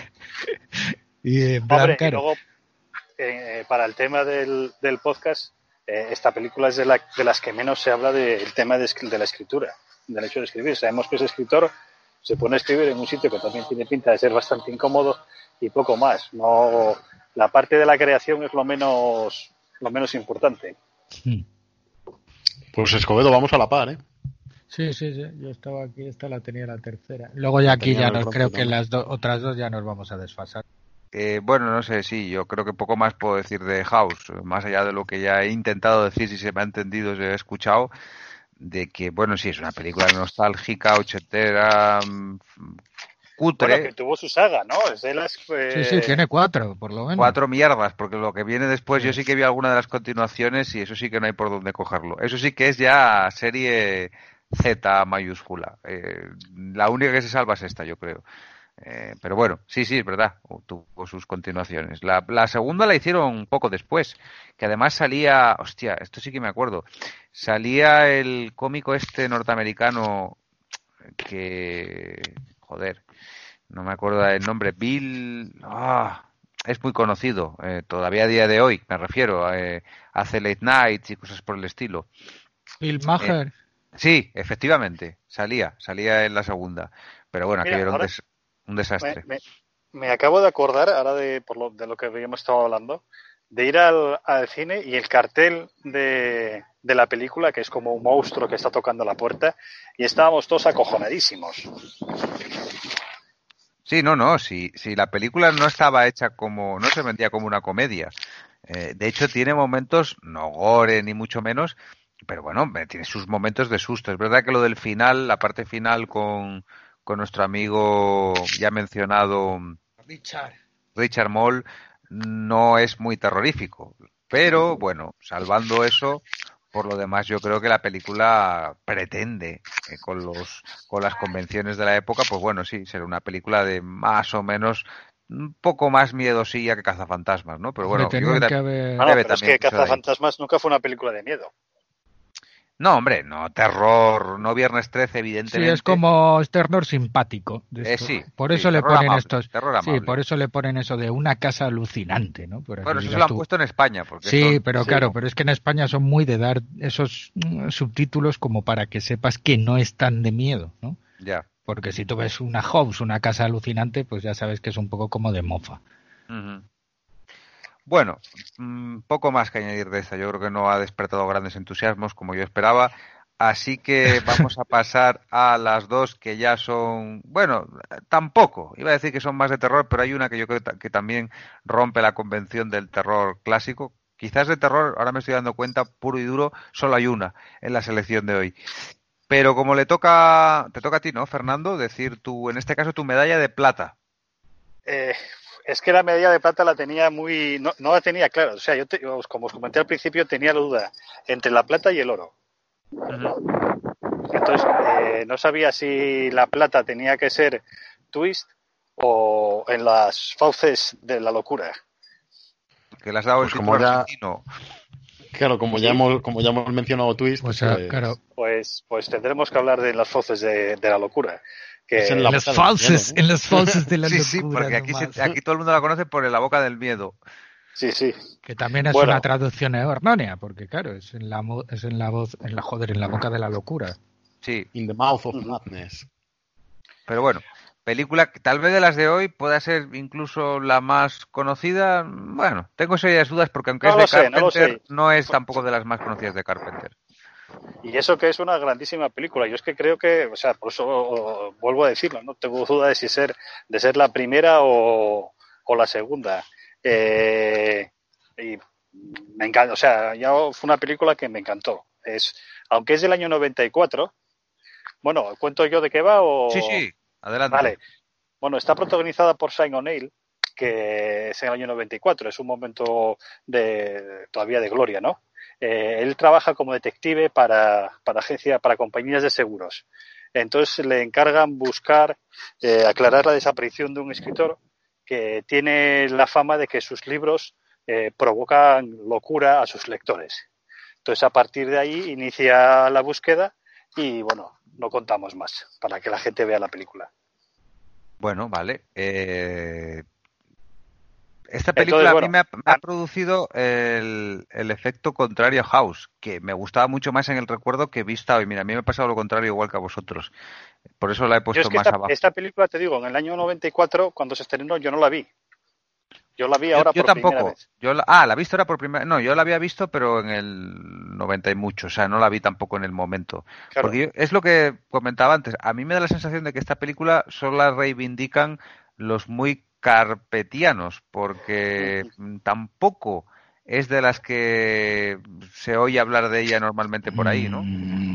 Y en plan, Hombre, claro. y luego, eh, para el tema del, del podcast, eh, esta película es de, la, de las que menos se habla del tema de, de la escritura, del hecho de escribir. Sabemos que ese escritor se pone a escribir en un sitio que también tiene pinta de ser bastante incómodo y poco más. No, la parte de la creación es lo menos, lo menos importante. Pues Escobedo, vamos a la par, ¿eh? Sí, sí, sí, yo estaba aquí, esta la tenía la tercera. Luego ya aquí ya nos, creo que las do, otras dos ya nos vamos a desfasar. Eh, bueno, no sé, sí, yo creo que poco más puedo decir de House, más allá de lo que ya he intentado decir, si se me ha entendido, si he escuchado, de que, bueno, sí, es una película nostálgica, ochentera, cutre. Bueno, que tuvo su saga, ¿no? Es de las, eh... Sí, sí, tiene cuatro, por lo menos. Cuatro mierdas, porque lo que viene después, sí. Yo sí que vi alguna de las continuaciones y eso sí que no hay por dónde cogerlo. Eso sí que es ya serie Z mayúscula. Eh, la única que se salva es esta, yo creo. Eh, pero bueno, sí, sí, es verdad, tuvo sus continuaciones. La, la segunda la hicieron un poco después, que además salía, hostia, esto sí que me acuerdo, salía el cómico este norteamericano que, joder, no me acuerdo del nombre, Bill, ah, es muy conocido, eh, todavía a día de hoy, me refiero, eh, hace late nights y cosas por el estilo. Bill Maher. Eh, sí, efectivamente, salía, salía en la segunda, pero bueno, aquello era un des Un desastre. Me, me, me acabo de acordar, ahora de, por lo, de lo que habíamos estado hablando, de ir al, al cine y el cartel de, de la película, que es como un monstruo que está tocando la puerta, y estábamos todos acojonadísimos. Sí, no, no, si, si la película no estaba hecha como, no se vendía como una comedia. Eh, de hecho, tiene momentos, no gore ni mucho menos, pero bueno, tiene sus momentos de susto. Es verdad que lo del final, la parte final con... con nuestro amigo ya mencionado Richard. Richard Moll no es muy terrorífico, pero bueno, salvando eso, por lo demás yo creo que la película pretende eh, con los con las convenciones de la época, pues bueno, sí, ser una película de más o menos un poco más miedosilla que Cazafantasmas, ¿no? Pero bueno, yo creo que, que haber... ah, no, pero es que Cazafantasmas nunca fue una película de miedo. No, hombre, no, terror, no Viernes trece, evidentemente. Sí, es como es terror simpático. Eh, sí, por sí, eso le ponen amable, estos. Sí, por eso le ponen eso de una casa alucinante, ¿no? Por bueno, eso se lo han tú... puesto en España. Porque sí, son... pero sí, claro, ¿no? pero es que en España son muy de dar esos mm, subtítulos como para que sepas que no están de miedo, ¿no? Ya. Porque si tú ves una House, una casa alucinante, pues ya sabes que es un poco como de mofa. Uh-huh. Bueno, mmm, poco más que añadir de esta. Yo creo que no ha despertado grandes entusiasmos como yo esperaba. Así que vamos a pasar a las dos que ya son, bueno, tampoco, iba a decir que son más de terror, pero hay una que yo creo que también rompe la convención del terror clásico. Quizás de terror, ahora me estoy dando cuenta, puro y duro, solo hay una en la selección de hoy. Pero como le toca, te toca a ti, ¿no, Fernando? Decir tu, en este caso, tu medalla de plata. Eh, es que la medalla de plata la tenía muy, no, no la tenía clara. O sea, yo, te, como os comenté al principio, tenía la duda entre la plata y el oro. Entonces, eh, no sabía si la plata tenía que ser Twist o en las fauces de la locura. Que le has dado pues el como título era, argentino. Claro, como ya hemos, como ya hemos mencionado Twist, O sea, pues, claro. Pues, pues tendremos que hablar de las fauces de, de la locura. Que Es en En la las boca del falsas, miedo, ¿no? en las falsas de la Sí, locura. sí, porque aquí, nomás. se- aquí todo el mundo la conoce por La boca del miedo. sí, sí. Que también es Bueno. una traducción errónea, porque claro, es en la mo- es en la voz, en la joder, en la boca de la locura. Sí, In the mouth of Ujú. madness. pero bueno, película que tal vez de las de hoy pueda ser incluso la más conocida. Bueno, tengo serias dudas porque aunque No es lo de sé, no lo Carpenter, sé. no es tampoco de las más conocidas de Carpenter. Y eso que es una grandísima película. Yo es que creo que, o sea, por eso o, vuelvo a decirlo, no tengo duda de si ser, de ser la primera o, o la segunda. Eh, y me encanta, o sea, ya fue una película que me encantó. Es, aunque es del año noventa y cuatro, bueno, ¿cuento yo de qué va o...? Sí, sí, adelante. Vale. Bueno, está protagonizada por Sean O'Neill, que es en el año noventa y cuatro, es un momento de todavía de gloria, ¿no? Eh, él trabaja como detective para, para agencia, para compañías de seguros. Entonces le encargan buscar, eh, aclarar la desaparición de un escritor que tiene la fama de que sus libros eh, provocan locura a sus lectores. Entonces a partir de ahí inicia la búsqueda y bueno, no contamos más para que la gente vea la película. Bueno, vale. Eh, Esta película Entonces, bueno, a mí me ha, me ha producido el, el efecto contrario a House, que me gustaba mucho más en el recuerdo que vista hoy. Mira, a mí me ha pasado lo contrario igual que a vosotros. Por eso la he yo puesto es que más esta, abajo. esta película, te digo, en el año noventa y cuatro, cuando se estrenó, yo no la vi. Yo la vi Yo, ahora yo por primera tampoco. vez. Yo la, ah, la he visto ahora por primera. No, yo la había visto, pero en el noventa y mucho. O sea, no la vi tampoco en el momento. Claro. Porque yo- es lo que comentaba antes. A mí me da la sensación de que esta película solo la reivindican los muy carpetianos, porque mm, tampoco es de las que se oye hablar de ella normalmente por ahí, ¿no?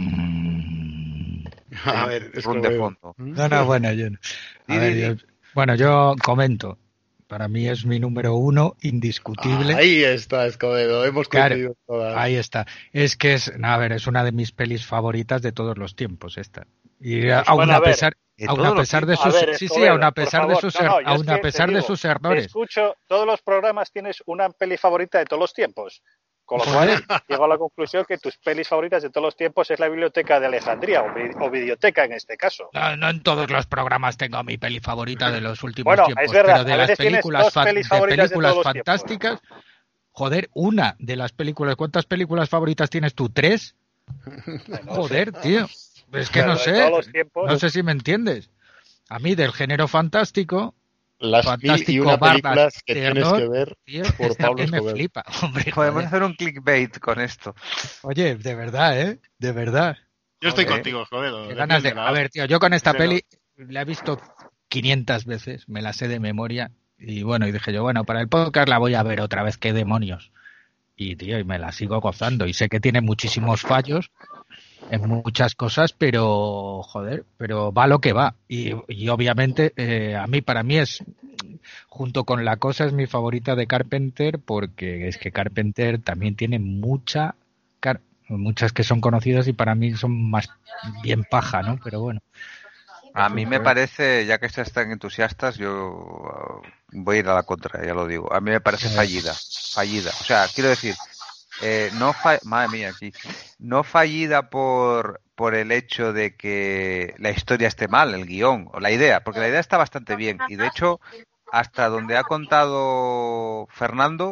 Hay A un ver, es run que de veo. fondo. No, no, bueno, yo no. A Di, ver, di, yo- di. bueno, yo comento. Para mí es mi número uno, indiscutible. Ahí está, Escobedo, hemos Claro, coincidido todas. ahí está. Es que es, no, a ver, es una de mis pelis favoritas de todos los tiempos, esta. Y Pues aún bueno, a a ver, pesar, de aún todos a los pesar de A sus, ver, sí, sí, Escobedo, aún a por pesar de favor. sus, No, er- no, yo es aún a que te pesar de digo, sus te errores. escucho, todos los programas tienes una peli favorita de todos los tiempos. Con lo Joder. cual, llego a la conclusión que tus pelis favoritas de todos los tiempos es la Biblioteca de Alejandría, o, vi- o Videoteca en este caso. No, no en todos los programas tengo mi peli favorita de los últimos Bueno, tiempos, es verdad, pero de a las veces tienes películas dos fa- pelis de favoritas de películas todos los tiempos. fantásticas, joder, una de las películas, ¿cuántas películas favoritas tienes tú? ¿Tres? Bueno, Joder, tío. Es que Pero no de sé, todos los tiempos. no sé si me entiendes. A mí del género fantástico, Las mil y fantástico una barra películas que tienes terror, que ver tío, por esta a Pablo mí me Escobedo. flipa, hombre. Podemos joder. hacer un clickbait con esto. Oye, de verdad, ¿eh? De verdad. Yo estoy Joder. contigo, Escobedo. Qué ganas de... defiéndela. A ver, tío, yo con esta Díselo. peli la he visto quinientas veces, me la sé de memoria. Y bueno, y dije yo, bueno, para el podcast la voy a ver otra vez, qué demonios. Y tío, y me la sigo gozando. Y sé que tiene muchísimos fallos en muchas cosas, pero joder, pero va lo que va. Y, y obviamente, eh, a mí, para mí es, junto con La Cosa, es mi favorita de Carpenter, porque es que Carpenter también tiene mucha, car- muchas que son conocidas y para mí son más bien paja, ¿no? Pero bueno. A mí me parece, ya que estáis tan entusiastas, yo uh, voy a ir a la contra, ya lo digo. A mí me parece fallida, fallida. O sea, quiero decir, eh, no fa madre mía, aquí, no fallida por por el hecho de que la historia esté mal, el guión o la idea, porque la idea está bastante bien y de hecho hasta donde ha contado Fernando.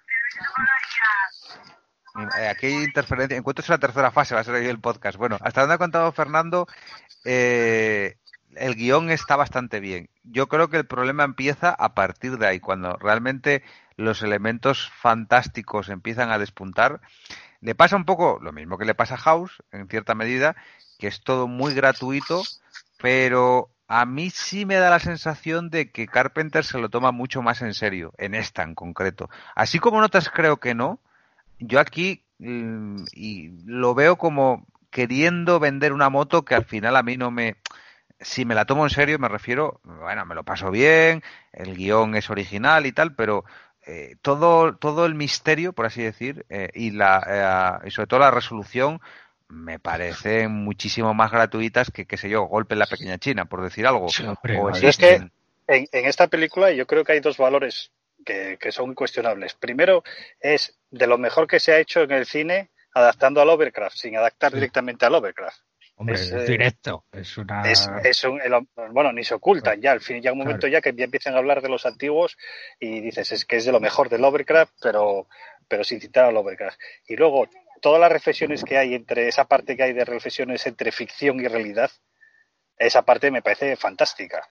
Eh, Aquí hay interferencia. Encuentro la tercera fase, va a ser ahí el podcast. Bueno, hasta donde ha contado Fernando, eh, el guión está bastante bien. Yo creo que el problema empieza a partir de ahí, cuando realmente los elementos fantásticos empiezan a despuntar. Le pasa un poco lo mismo que le pasa a House, en cierta medida, que es todo muy gratuito, pero a mí sí me da la sensación de que Carpenter se lo toma mucho más en serio, en esta en concreto. Así como en otras creo que no, yo aquí mm, y lo veo como queriendo vender una moto que al final a mí no me... Si me la tomo en serio me refiero, bueno, me lo paso bien, el guión es original y tal, pero eh, todo, todo el misterio, por así decir, eh, y, la, eh, y sobre todo la resolución me parecen muchísimo más gratuitas que, qué sé yo, Golpe en la Pequeña China, por decir algo. Sí, hombre, O vale. Yo es que existen. en, en esta película yo creo que hay dos valores que, que son incuestionables. Primero, es de lo mejor que se ha hecho en el cine adaptando a Lovecraft, sin adaptar directamente a Lovecraft. Hombre, es, es directo, es una... Es, es un, el, bueno, ni se ocultan ya, al fin ya un momento claro. ya que ya empiezan a hablar de los antiguos y dices, es que es de lo mejor de Lovecraft, pero, pero sin citar a Lovecraft. Y luego, todas las reflexiones que hay entre, esa parte que hay de reflexiones entre ficción y realidad, esa parte me parece fantástica.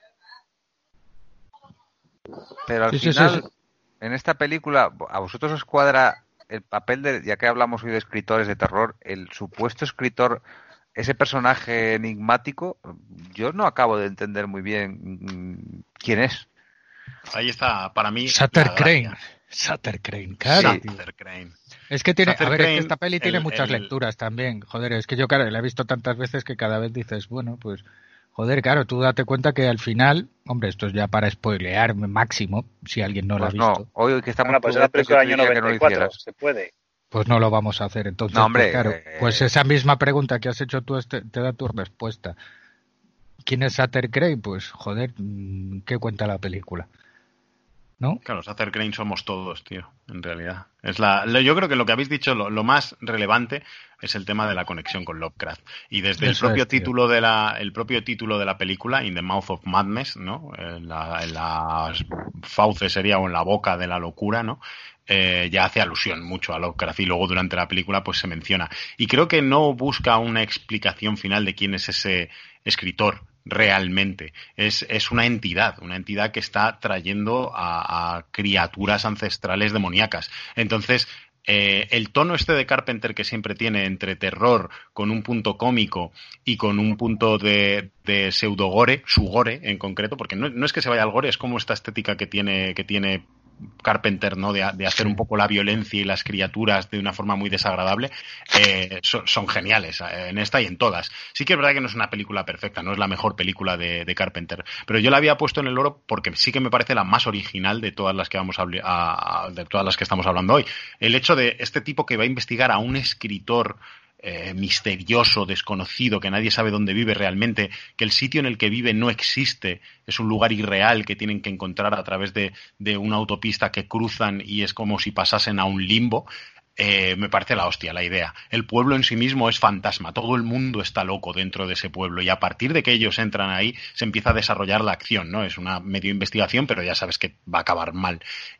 Pero al sí, final, sí, sí, sí. en esta película, ¿a vosotros os cuadra el papel de, ya que hablamos hoy de escritores de terror, el supuesto escritor, ese personaje enigmático? Yo no acabo de entender muy bien quién es. Ahí está, para mí... Sutter Crane. Sutter Crane, claro. Sí, Sutter Crane. Es que tiene, Sutter a ver, Crane, es que esta peli tiene el, muchas el... lecturas también. Joder, es que yo, claro, la he visto tantas veces que cada vez dices, bueno, pues... Joder, claro, tú date cuenta que al final, hombre, esto es ya para spoilear máximo, si alguien no pues lo ha visto. No, hoy que estamos... Bueno, pues es la película del año noventa y cuatro, no se puede. Pues no lo vamos a hacer. Entonces, no, hombre, pues, claro, eh... pues esa misma pregunta que has hecho tú te, te da tu respuesta. ¿Quién es Sutter Crane? Pues, joder, ¿qué cuenta la película? ¿No? Claro, Sutter Crane somos todos, tío, en realidad. Es la, yo creo que lo que habéis dicho, lo, lo más relevante es el tema de la conexión con Lovecraft. Y desde Eso el propio es, título de la, el propio título de la película, In the Mouth of Madness, ¿no? En, la, en las fauces sería, o en la boca de la locura, ¿no? Eh, ya hace alusión mucho a Lovecraft y luego durante la película pues se menciona. Y creo que no busca una explicación final de quién es ese escritor realmente. Es, es una entidad, una entidad que está trayendo a, a criaturas ancestrales demoníacas. Entonces, eh, el tono este de Carpenter que siempre tiene entre terror con un punto cómico y con un punto de, de pseudo-gore, su gore en concreto, porque no, no es que se vaya al gore, es como esta estética que tiene, que tiene Carpenter, ¿no? De, de hacer un poco la violencia y las criaturas de una forma muy desagradable, eh, son, son geniales en esta y en todas. Sí que es verdad que no es una película perfecta, no es la mejor película de, de Carpenter, pero yo la había puesto en el oro porque sí que me parece la más original de todas las que vamos a, a, de todas las que estamos hablando hoy. El hecho de este tipo que va a investigar a un escritor Eh, misterioso, desconocido, que nadie sabe dónde vive realmente, que el sitio en el que vive no existe, es un lugar irreal que tienen que encontrar a través de, de una autopista que cruzan y es como si pasasen a un limbo. Eh, me parece la hostia la idea. El pueblo en sí mismo es fantasma, todo el mundo está loco dentro de ese pueblo y a partir de que ellos entran ahí se empieza a desarrollar la acción, ¿no? Es una medio investigación, pero ya sabes que va a acabar mal.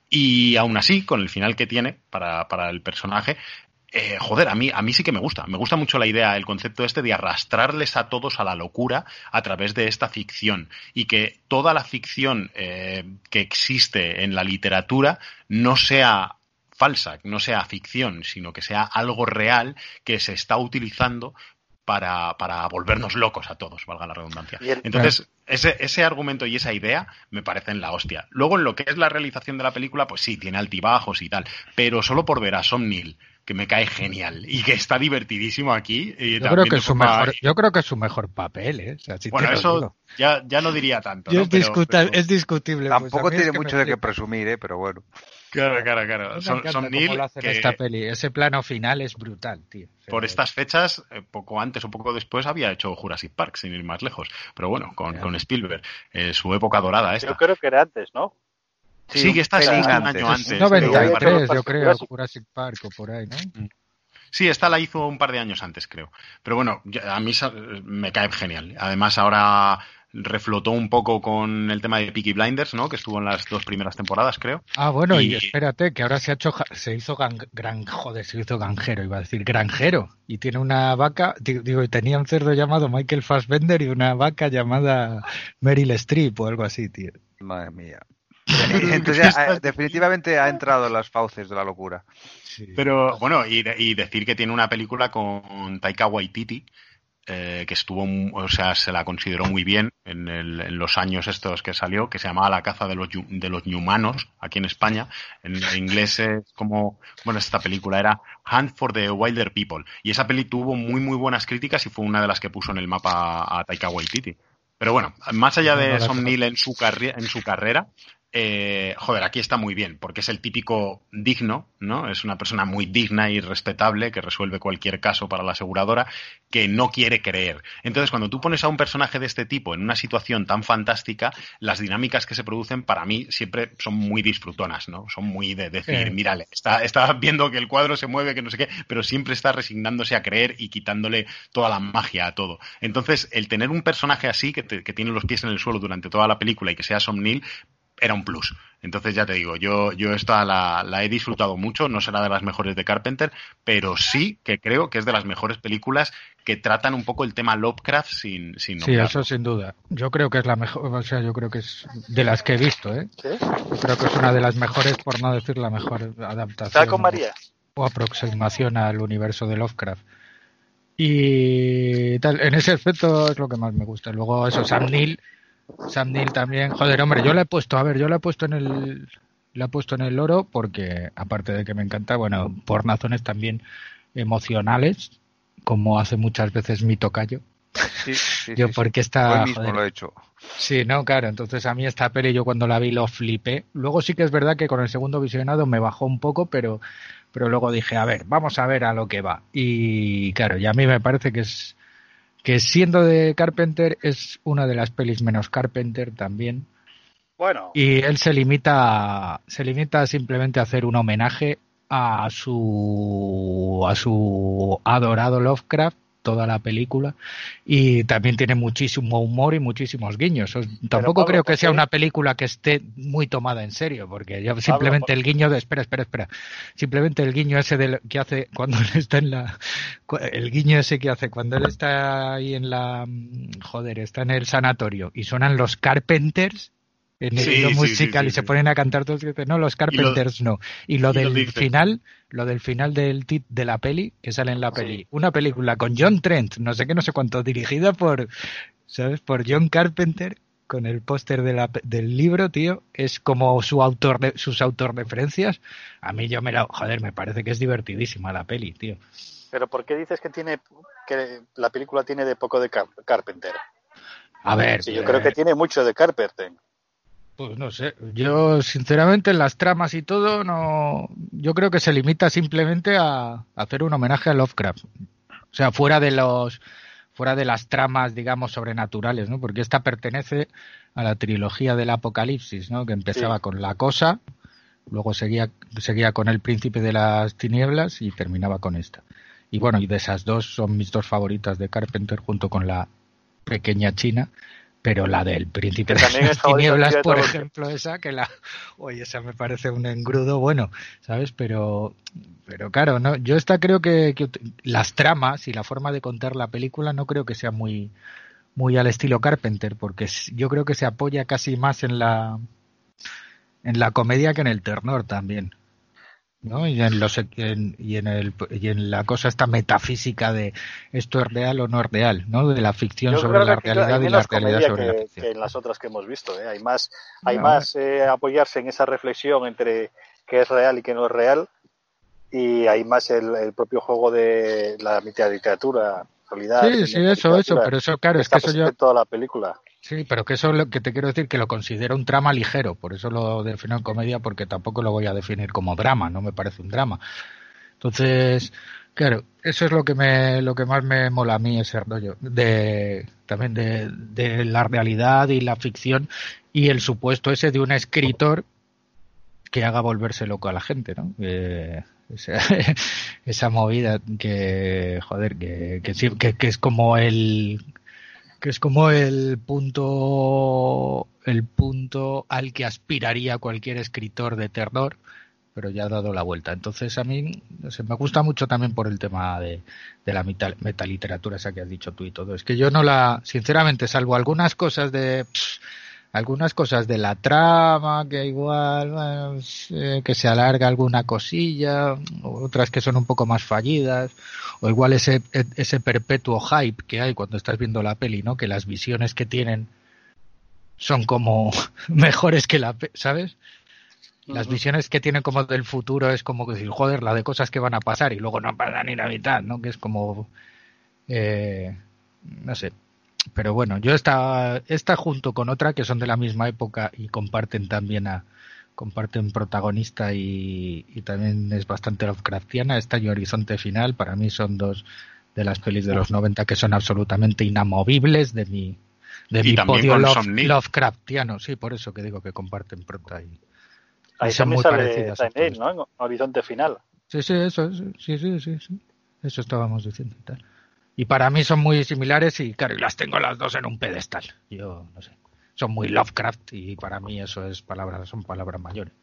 Y aún así, con el final que tiene para, para el personaje, Eh, joder, a mí, a mí sí que me gusta. Me gusta mucho la idea, el concepto este de arrastrarles a todos a la locura a través de esta ficción y que toda la ficción eh, que existe en la literatura no sea falsa, no sea ficción, sino que sea algo real que se está utilizando para, para volvernos locos a todos, valga la redundancia. Entonces, ese, ese argumento y esa idea me parecen la hostia. Luego, en lo que es la realización de la película, pues sí, tiene altibajos y tal, pero solo por ver a Sam Neill, que me cae genial y que está divertidísimo aquí. Y yo, creo que es su mejor, yo creo que es su mejor papel, ¿eh? O sea, si bueno, eso ya, ya no diría tanto. ¿no? Es, pero, discuta, pero... es discutible. Tampoco pues tiene es que mucho de qué presumir, ¿eh? Pero bueno. Claro, claro, claro. Son, son Neill, lo hacen que esta peli. Ese plano final es brutal, tío. Por estas fechas, poco antes o poco después, había hecho Jurassic Park, sin ir más lejos. Pero bueno, con, con Spielberg, eh, su época dorada esta. Yo creo que era antes, ¿no? Sí, sí que esta es un año antes. noventa y tres, yo creo, Jurassic Park o por ahí, ¿no? Sí, esta la hizo un par de años antes, creo. Pero bueno, a mí me cae genial. Además, ahora reflotó un poco con el tema de Peaky Blinders, ¿no? Que estuvo en las dos primeras temporadas, creo. Ah, bueno, y, y espérate, que ahora se ha hecho, se hizo gan, gran, joder, se hizo granjero, iba a decir granjero. Y tiene una vaca, digo, tenía un cerdo llamado Michael Fassbender y una vaca llamada Meryl Streep o algo así, tío. Madre mía. Entonces, ya, definitivamente ha entrado en las fauces de la locura. Sí. Pero bueno, y, y decir que tiene una película con Taika Waititi, eh, que estuvo, o sea, se la consideró muy bien en, el, en los años estos que salió, que se llamaba La caza de los de los Ñumanos, aquí en España. En, en inglés es como, bueno, esta película era Hunt for the Wilder People. Y esa peli tuvo muy, muy buenas críticas y fue una de las que puso en el mapa a Taika Waititi. Pero bueno, más allá de Sam Neill en su, carri- en su carrera, Eh, joder, aquí está muy bien, porque es el típico digno, ¿no? Es una persona muy digna y respetable que resuelve cualquier caso para la aseguradora, que no quiere creer. Entonces, cuando tú pones a un personaje de este tipo en una situación tan fantástica, las dinámicas que se producen para mí siempre son muy disfrutonas, ¿no? Son muy de decir, Eh. mírale, está, está viendo que el cuadro se mueve, que no sé qué, pero siempre está resignándose a creer y quitándole toda la magia a todo. Entonces, el tener un personaje así, que, te, que tiene los pies en el suelo durante toda la película y que sea Sam Neill, era un plus. Entonces ya te digo, yo, yo esta la, la he disfrutado mucho, no será de las mejores de Carpenter, pero sí que creo que es de las mejores películas que tratan un poco el tema Lovecraft sin, sin Sí, nombrarlo. eso sin duda. Yo creo que es la mejor, o sea, yo creo que es de las que he visto, ¿eh? ¿Sí? Yo creo que es una de las mejores, por no decir la mejor adaptación. ¿Está con María? O aproximación al universo de Lovecraft. Y tal, en ese aspecto es lo que más me gusta. Luego eso, Sam Neill, Sam Neill también, joder, hombre, yo la he puesto, a ver, yo la he puesto en el la he puesto en el oro porque, aparte de que me encanta, bueno, por razones también emocionales, como hace muchas veces mi tocayo. Sí, sí, yo sí, porque sí. está... Hoy mismo joder, lo he hecho. sí, no, claro, entonces a mí esta peli yo cuando la vi lo flipé. Luego sí que es verdad que con el segundo visionado me bajó un poco, pero, pero luego dije, a ver, vamos a ver a lo que va. Y claro, y a mí me parece que es que siendo de Carpenter es una de las pelis menos Carpenter también. Bueno, Y él se limita a, se limita simplemente a hacer un homenaje a su a su adorado Lovecraft, toda la película, y también tiene muchísimo humor y muchísimos guiños. O- Tampoco Pablo, creo que ¿por sea qué? una película que esté muy tomada en serio, porque yo Pablo, simplemente por- el guiño de espera, espera, espera. Simplemente el guiño ese del, que hace cuando él está en la cu- el guiño ese que hace cuando él está ahí en la mm, joder, está en el sanatorio y suenan los Carpenters en el Sí, hilo sí, musical sí, y sí, se sí. ponen a cantar todos y dicen, no, los Carpenters no. Y lo y lo del dice. final, lo del final del tit de la peli, que sale en la Sí. peli, una película con John Trent, no sé qué, no sé cuánto, dirigida por, ¿sabes? Por John Carpenter, con el póster de la pe- del libro, tío, es como su autor sus autorreferencias. A mí yo me la, joder, me parece que es divertidísima la peli, tío. pero ¿por qué dices que tiene que la película tiene de poco de Car- Carpenter? A ver, Sí, yo eh, creo que tiene mucho de Carpenter. pues no sé, yo sinceramente en las tramas y todo, no, yo creo que se limita simplemente a hacer un homenaje a Lovecraft. O sea, fuera de los, fuera de las tramas, digamos, sobrenaturales, ¿no? Porque esta pertenece a la trilogía del Apocalipsis, ¿no? Que empezaba Sí. con La Cosa, luego seguía, seguía con El Príncipe de las Tinieblas y terminaba con esta. Y bueno, y de esas dos son mis dos favoritas de Carpenter junto con La Pequeña China. Pero la del Príncipe Que de también es las favorita Tinieblas, tuya de por todos. ejemplo, esa que la... Oye, esa me parece un engrudo bueno, ¿sabes? Pero, pero claro, no, yo esta creo que, que las tramas y la forma de contar la película no creo que sea muy, muy al estilo Carpenter, porque es- yo creo que se apoya casi más en la, en la comedia que en el terror también. ¿No? Y en los en, y en el y en la cosa esta metafísica de esto es real o no es real, ¿no? De la ficción Yo sobre creo la que hay realidad y la menos realidad comedia sobre la que, ficción. que en las otras que hemos visto. ¿eh? Hay más, hay No, más eh, apoyarse en esa reflexión entre qué es real y qué no es real, y hay más el, el propio juego de la mitad de literatura, realidad, sí, sí, inventa eso, eso, literatura, pero eso, claro, que es que está eso presente yo, en toda la película. sí, pero que eso es lo que te quiero decir, que lo considero un trama ligero, por eso lo defino en comedia, porque tampoco lo voy a definir como drama, no me parece un drama. Entonces, claro, eso es lo que me, lo que más me mola a mí ese rollo, de, también de, de la realidad y la ficción y el supuesto ese de un escritor que haga volverse loco a la gente, ¿no? Eh, esa, esa movida que, joder, que, que, sí, que, que es como el, que es como el punto, el punto al que aspiraría cualquier escritor de terror, pero ya ha dado la vuelta. Entonces a mí, no sé, me gusta mucho también por el tema de, de la meta- metaliteratura esa que has dicho tú y todo. Es que yo no la, sinceramente, salvo algunas cosas de, pff, algunas cosas de la trama, que igual, bueno, eh, que se alarga alguna cosilla, otras que son un poco más fallidas, o igual ese, ese perpetuo hype que hay cuando estás viendo la peli, ¿no? Que las visiones que tienen son como mejores que la, pe- ¿sabes? Las Ujú. visiones que tienen como del futuro es como decir, joder, la de cosas que van a pasar y luego no pasa ni la mitad, ¿no? Que es como, eh, no sé. pero bueno, yo esta, esta junto con otra que son de la misma época y comparten también a comparten protagonista y, y también es bastante Lovecraftiana, esta y Horizonte Final, para mí son dos de las pelis de los noventa que son absolutamente inamovibles de mi de y mi podio Love, Lovecraftiano, sí, por eso que digo que comparten prota y, ahí y son también muy sale parecidas. Time ¿no? En Horizonte Final. Sí, sí, eso, eso, sí, sí, sí, sí, eso estábamos diciendo y tal. Y para mí son muy similares y claro, y las tengo las dos en un pedestal. Yo no sé. Son muy Lovecraft y para mí eso es palabras, son palabras mayores.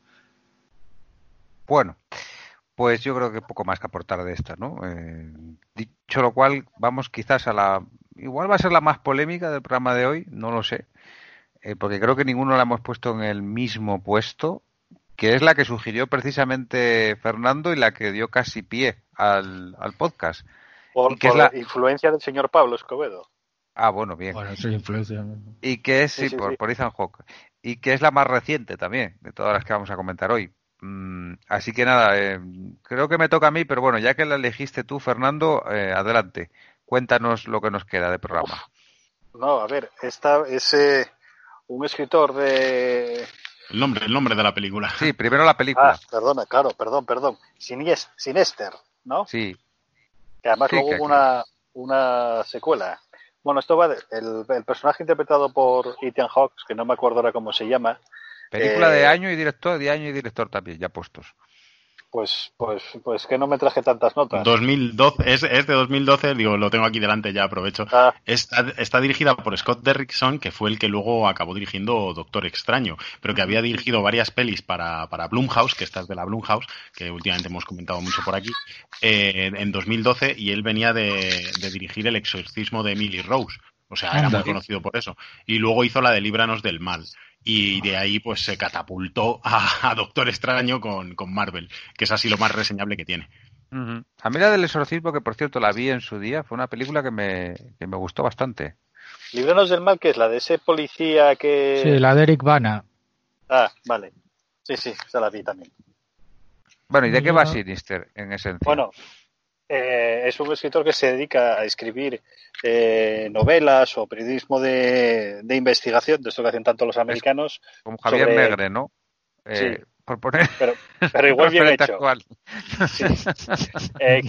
Bueno, pues yo creo que poco más que aportar de esta, ¿no? Eh, dicho lo cual, vamos quizás a la... Igual va a ser la más polémica del programa de hoy, no lo sé, eh, porque creo que ninguno la hemos puesto en el mismo puesto, que es la que sugirió precisamente Fernando y la que dio casi pie al, al podcast. Por, y que por es la influencia del señor Pablo Escobedo. Ah, bueno, bien. Bueno, soy influencia. Y que es, sí, Sí, sí, por, sí. por Ethan Hawke. Y que es la más reciente también, de todas las que vamos a comentar hoy. Mm, así que nada, eh, creo que me toca a mí, pero bueno, ya que la elegiste tú, Fernando, eh, adelante. Cuéntanos lo que nos queda de programa. No, a ver, esta es eh, un escritor de... El nombre, el nombre de la película. Sí, primero la película. Ah, perdona, claro, perdón, perdón. Sinies, Sinister, ¿no? Sí. Que además Sí, luego que hubo aquí- una, una secuela. Bueno, esto va de, el, el personaje interpretado por Ethan Hawke, que no me acuerdo ahora cómo se llama. Película eh, de año y director, de año y director también, ya puestos. Pues, pues, pues que no me traje tantas notas. dos mil doce, es, es de dos mil doce, digo, lo tengo aquí delante, ya aprovecho. Ah. Está, está dirigida por Scott Derrickson, que fue el que luego acabó dirigiendo Doctor Extraño, pero que había dirigido varias pelis para, para Blumhouse, que esta es de la Blumhouse, que últimamente hemos comentado mucho por aquí, eh, en dos mil doce, y él venía de, de dirigir El exorcismo de Emily Rose. O sea, era Anda. muy conocido por eso. Y luego hizo la de Líbranos del Mal. Y de ahí pues se catapultó a, a Doctor Extraño con, con Marvel, que es así lo más reseñable que tiene. Uh-huh. A mí la del exorcismo, que por cierto la vi en su día, fue una película que me, que me gustó bastante. Líbranos del Mal, que es la de ese policía que... Sí, la de Eric Bana. Ah, vale. Sí, sí, esa la vi también. Bueno, ¿y de qué va No. Sinister en esencia? Bueno, eh, es un escritor que se dedica a escribir eh, novelas o periodismo de, de investigación, de esto que hacen tanto los americanos. Como Javier sobre- Negre, ¿no? Eh, Sí. Por poner Pero, pero igual un bien referente hecho. actual. Sí. Eh,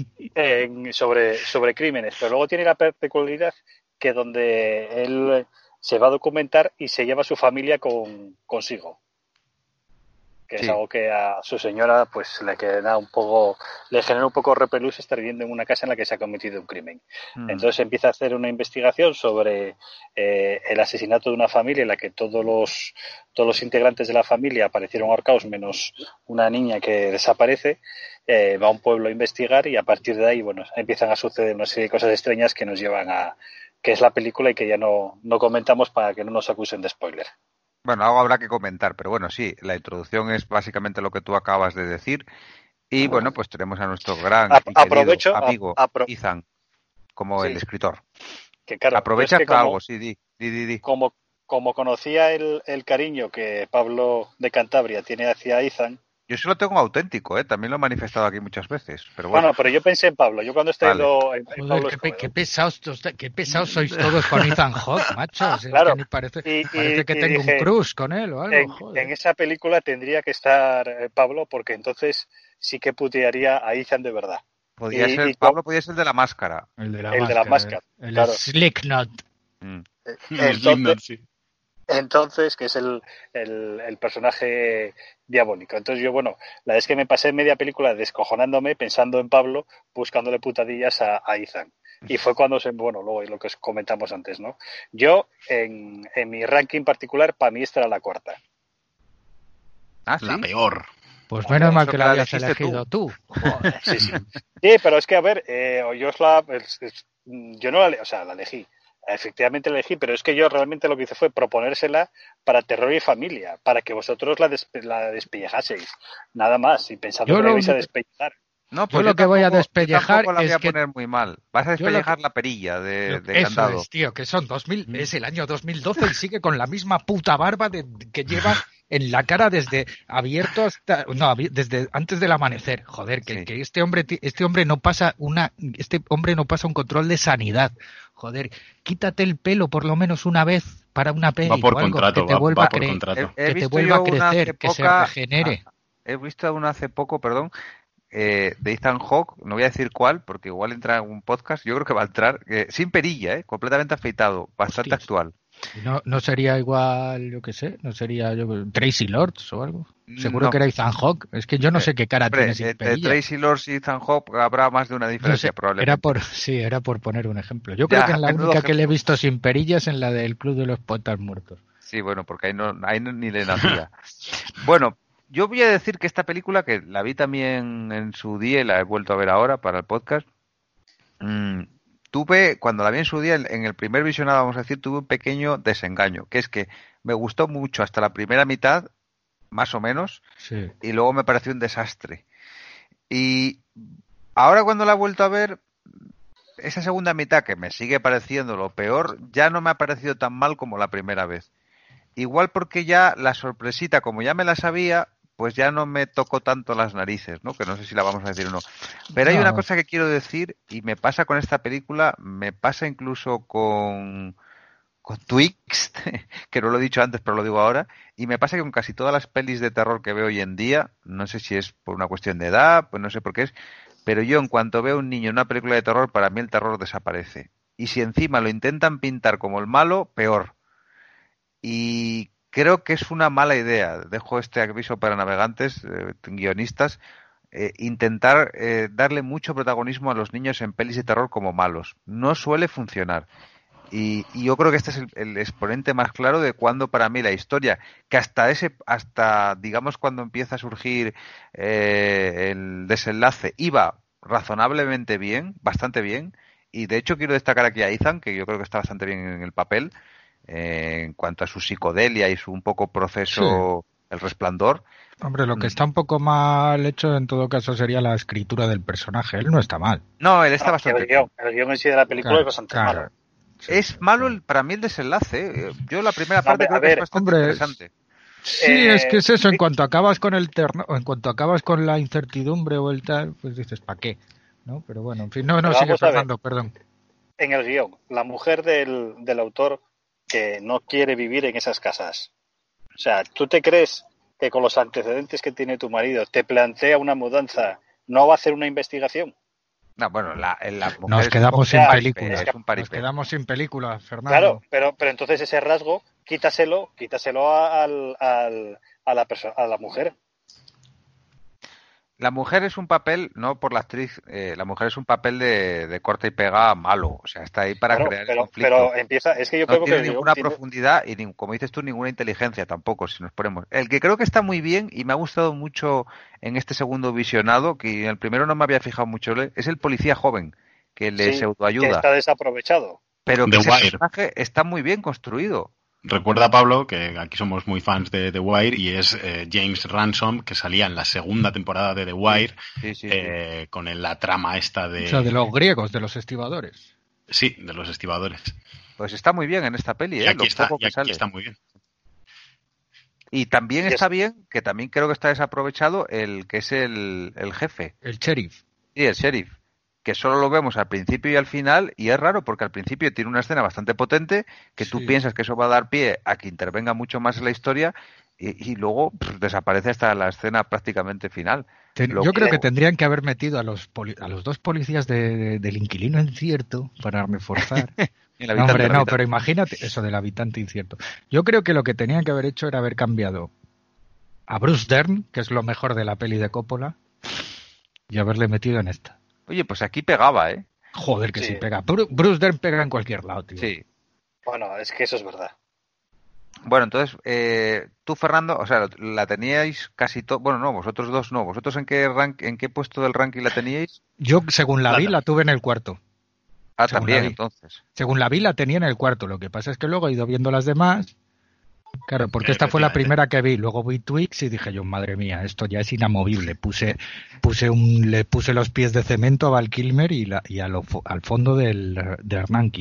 en- sobre, sobre crímenes, pero luego tiene la pe- peculiaridad que donde él se va a documentar y se lleva a su familia con, consigo, que Sí. es algo que a su señora pues le queda un poco, le genera un poco repelús estar viviendo en una casa en la que se ha cometido un crimen. Mm. Entonces empieza a hacer una investigación sobre eh, el asesinato de una familia en la que todos los todos los integrantes de la familia aparecieron ahorcados menos una niña que desaparece. Eh, va a un pueblo a investigar y a partir de ahí bueno empiezan a suceder una serie de cosas extrañas que nos llevan a que es la película y que ya no, no comentamos para que no nos acusen de spoiler. Bueno, algo habrá que comentar, pero bueno, sí, la introducción es básicamente lo que tú acabas de decir. Y bueno, pues tenemos a nuestro gran A- y querido aprovecho, a- amigo apro- Ethan como Sí. el escritor. Que claro, Aprovecha es que para como- algo, sí, di, di, di, di. como, como conocía el, el cariño que Pablo de Cantabria tiene hacia Ethan, Yo sí lo tengo auténtico, ¿eh? También lo he manifestado aquí muchas veces, pero bueno. bueno, pero yo pensé en Pablo, yo cuando estoy Vale. viendo en, en Joder, Pablo qué, pe- Escobedo. qué pesados, tos- qué pesados sois todos con Ethan Hawke, macho. Si es Claro. que ni parece Y- parece y- que y tengo dije, un crush con él o algo. en, joder. en esa película tendría que estar eh, Pablo porque entonces sí que putearía a Ethan de verdad. Podía y- ser, y Pablo podía ser de la máscara. El de la el máscara. de la máscara, El claro. Slipknot. Mm. Entonces, Sí. entonces que es el, el, el personaje diabólico. Entonces yo, bueno, la vez que me pasé media película descojonándome, pensando en Pablo, buscándole putadillas a, a Ethan. Y fue cuando se, bueno, luego lo que os comentamos antes, ¿no? Yo, en, en mi ranking particular, para mí esta era la cuarta. Ah, sí. La peor. Pues menos mal Eso que que la la habías elegiste elegido tú. Joder. Sí, sí. Sí, pero es que, a ver, eh, yo os la... es- es- yo no la... le- O sea, la elegí. Efectivamente la elegí, pero es que yo realmente lo que hice fue proponérsela para Terror y Familia, para que vosotros la, despe- la despellejaseis. Nada más, y pensando Yo que lo la ibais a único- despellejar. No, Yo lo que voy a tampoco- yo despellejar tampoco la voy es a que- poner muy mal. Vas a Yo lo que- despellejar la perilla de, de Eso Candado. es, tío, que son dos mil, es el año dos mil doce y sigue con la misma puta barba de, que lleva en la cara desde abierto hasta no desde antes del amanecer. Joder, que, sí. que este hombre este hombre no pasa una este hombre no pasa un control de sanidad. Joder, quítate el pelo por lo menos una vez para una peli va por o algo, contrato, que te va, vuelva va a por cre- contrato. que te vuelva a crecer, que poca, se regenere. Ah, he visto una hace poco, perdón, eh, de Ethan Hawke, no voy a decir cuál, porque igual entra en un podcast, yo creo que va a entrar, eh, sin perilla, eh, completamente afeitado, bastante Hostias. actual. No, no sería igual, yo qué sé, no sería yo, Tracy Lords o algo. Seguro no. que era Ethan Hawke. Es que yo no sé qué cara Hombre, tiene sin eh, perilla. Tracy Lords y Ethan Hawke habrá más de una diferencia, no sé, probablemente. Era por, sí, era por poner un ejemplo. Yo ya, creo que en la única ejemplo. que le he visto sin perilla es en la del Club de los Poetas Muertos. Sí, bueno, porque ahí no, ahí no, ni le nacía. Bueno, yo voy a decir que esta película, que la vi también en su día y la he vuelto a ver ahora para el podcast, mmm, tuve, cuando la vi en su día, en el primer visionado, vamos a decir, tuve un pequeño desengaño, que es que me gustó mucho hasta la primera mitad, más o menos, sí. y luego me pareció un desastre. Y ahora cuando la he vuelto a ver, esa segunda mitad, que me sigue pareciendo lo peor, ya no me ha parecido tan mal como la primera vez. Igual porque ya la sorpresita, como ya me la sabía, pues ya no me tocó tanto las narices, ¿no? Que no sé si la vamos a decir o no. Pero hay no. una cosa que quiero decir, y me pasa con esta película, me pasa incluso con, con Twixt, que no lo he dicho antes, pero lo digo ahora, y me pasa que con casi todas las pelis de terror que veo hoy en día, no sé si es por una cuestión de edad, pues no sé por qué es, pero yo en cuanto veo a un niño en una película de terror, para mí el terror desaparece. Y si encima lo intentan pintar como el malo, peor. Y creo que es una mala idea, dejo este aviso para navegantes, eh, guionistas, eh, intentar eh, darle mucho protagonismo a los niños en pelis de terror como malos. No suele funcionar. Y, y yo creo que este es el, el exponente más claro de cuando para mí la historia, que hasta ese, hasta digamos cuando empieza a surgir eh, el desenlace, iba razonablemente bien, bastante bien, y de hecho quiero destacar aquí a Ethan, que yo creo que está bastante bien en el papel, eh, en cuanto a su psicodelia y su un poco proceso, sí. El resplandor. Hombre, lo que está un poco mal hecho en todo caso sería la escritura del personaje, él no está mal. No, él está no, bastante el guión, bien. El guión en sí de la película claro, es bastante claro. malo. Sí, es malo el, para mí el desenlace. Yo la primera no, parte a creo ver, que es bastante hombre, interesante. Sí, eh, es que es eso, en cuanto acabas con el terno, en cuanto acabas con la incertidumbre o el tal, pues dices, ¿para qué? ¿No? Pero bueno, en fin, no, no, sigue Fernando, perdón. En el guión, la mujer del, del autor que no quiere vivir en esas casas. O sea, ¿tú te crees que con los antecedentes que tiene tu marido te plantea una mudanza, no va a hacer una investigación? No, bueno, la, la mujer nos quedamos sin película. Es un nos quedamos sin película, Fernando. Claro, pero, pero entonces ese rasgo, quítaselo, quítaselo a, al, al, a, la perso- a la mujer. La mujer es un papel, no por la actriz, eh, la mujer es un papel de, de corta y pega malo, o sea, está ahí para claro, crear pero, el conflicto. Pero empieza, es que yo no creo tiene que ninguna tiene... profundidad y, ni, como dices tú, ninguna inteligencia tampoco, si nos ponemos. El que creo que está muy bien y me ha gustado mucho en este segundo visionado, que en el primero no me había fijado mucho, es el policía joven, que le sí, pseudoayuda. Que está desaprovechado. Pero que The ese Wire. personaje está muy bien construido. Recuerda, Pablo, que aquí somos muy fans de The Wire y es eh, James Ransom, que salía en la segunda temporada de The Wire, sí, sí, eh, sí. con el, la trama esta de... O sea, de los griegos, de los estibadores. Sí, de los estibadores. Pues está muy bien en esta peli, y ¿eh? Aquí, Lo está, poco y que aquí sale. está muy bien. Y también y está es... bien, que también creo que está desaprovechado, el que es el, el jefe. El sheriff. Sí, el sheriff. Que solo lo vemos al principio y al final, y es raro porque al principio tiene una escena bastante potente, que sí. Tú piensas que eso va a dar pie a que intervenga mucho más en la historia, y, y luego pff, desaparece hasta la escena prácticamente final. Ten, lo yo que... creo que tendrían que haber metido a los poli, a los dos policías de, de, del inquilino incierto para reforzar. No, hombre, no, pero imagínate eso del habitante incierto. Yo creo que lo que tenían que haber hecho era haber cambiado a Bruce Dern, que es lo mejor de la peli de Coppola, y haberle metido en esta. Oye, pues aquí pegaba, ¿eh? Joder, que sí, sí pega. Bruce Dern pega en cualquier lado, tío. Sí. Bueno, es que eso es verdad. Bueno, entonces, eh, tú, Fernando, o sea, la teníais casi todo... Bueno, no, vosotros dos no. ¿Vosotros en qué rank, en qué puesto del ranking la teníais? Yo, según la la, vi, la tuve en el cuarto. Ah, según también, entonces. Según la vi, la tenía en el cuarto. Lo que pasa es que luego he ido viendo las demás... Claro, porque esta fue la primera que vi. Luego vi Twix y dije yo, madre mía, esto ya es inamovible. Puse, puse un, le puse los pies de cemento a Val Kilmer y, la, y a lo, al fondo del, de Hernán King.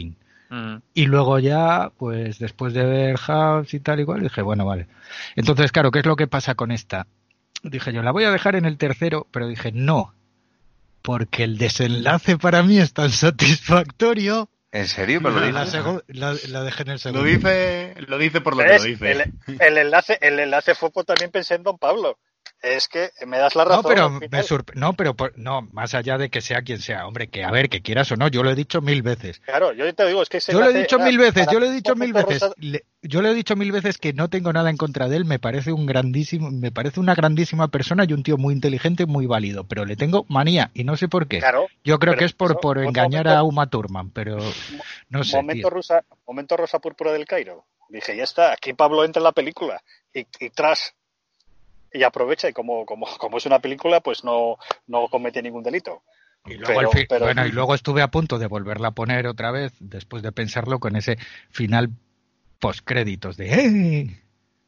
Mm. Y luego ya, pues después de ver House y tal igual, dije, bueno, vale. Entonces, claro, ¿qué es lo que pasa con esta? Dije yo, la voy a dejar en el tercero, pero dije, no, porque el desenlace para mí es tan satisfactorio. ¿En serio? ¿Pero lo la, dices? segu- la, la dejé en el segundo. Lo dice, lo dice por lo que lo dice. El, el, enlace, el enlace fue por, también pensé en Don Pablo. Es que me das la razón. No, pero me sorpre- no, pero por, no, más allá de que sea quien sea, hombre, que a ver, que quieras o no, yo lo he dicho mil veces. Claro, yo te digo, es que ese yo lo he dicho mil veces, yo lo he dicho mil veces, rosa... le, yo le he dicho mil veces que no tengo nada en contra de él, me parece un grandísimo, me parece una grandísima persona y un tío muy inteligente, muy válido, pero le tengo manía y no sé por qué. Claro, yo creo que es por, eso, por engañar momento, a Uma Thurman, pero no sé. Momento tío. rosa, momento rosa púrpura del Cairo. Dije, ya está, aquí Pablo entra en la película y, y tras y aprovecha y como, como, como es una película, pues no, no comete ningún delito. Y luego, pero, fi- pero... bueno, y luego estuve a punto de volverla a poner otra vez, después de pensarlo, con ese final postcréditos de ¡eh!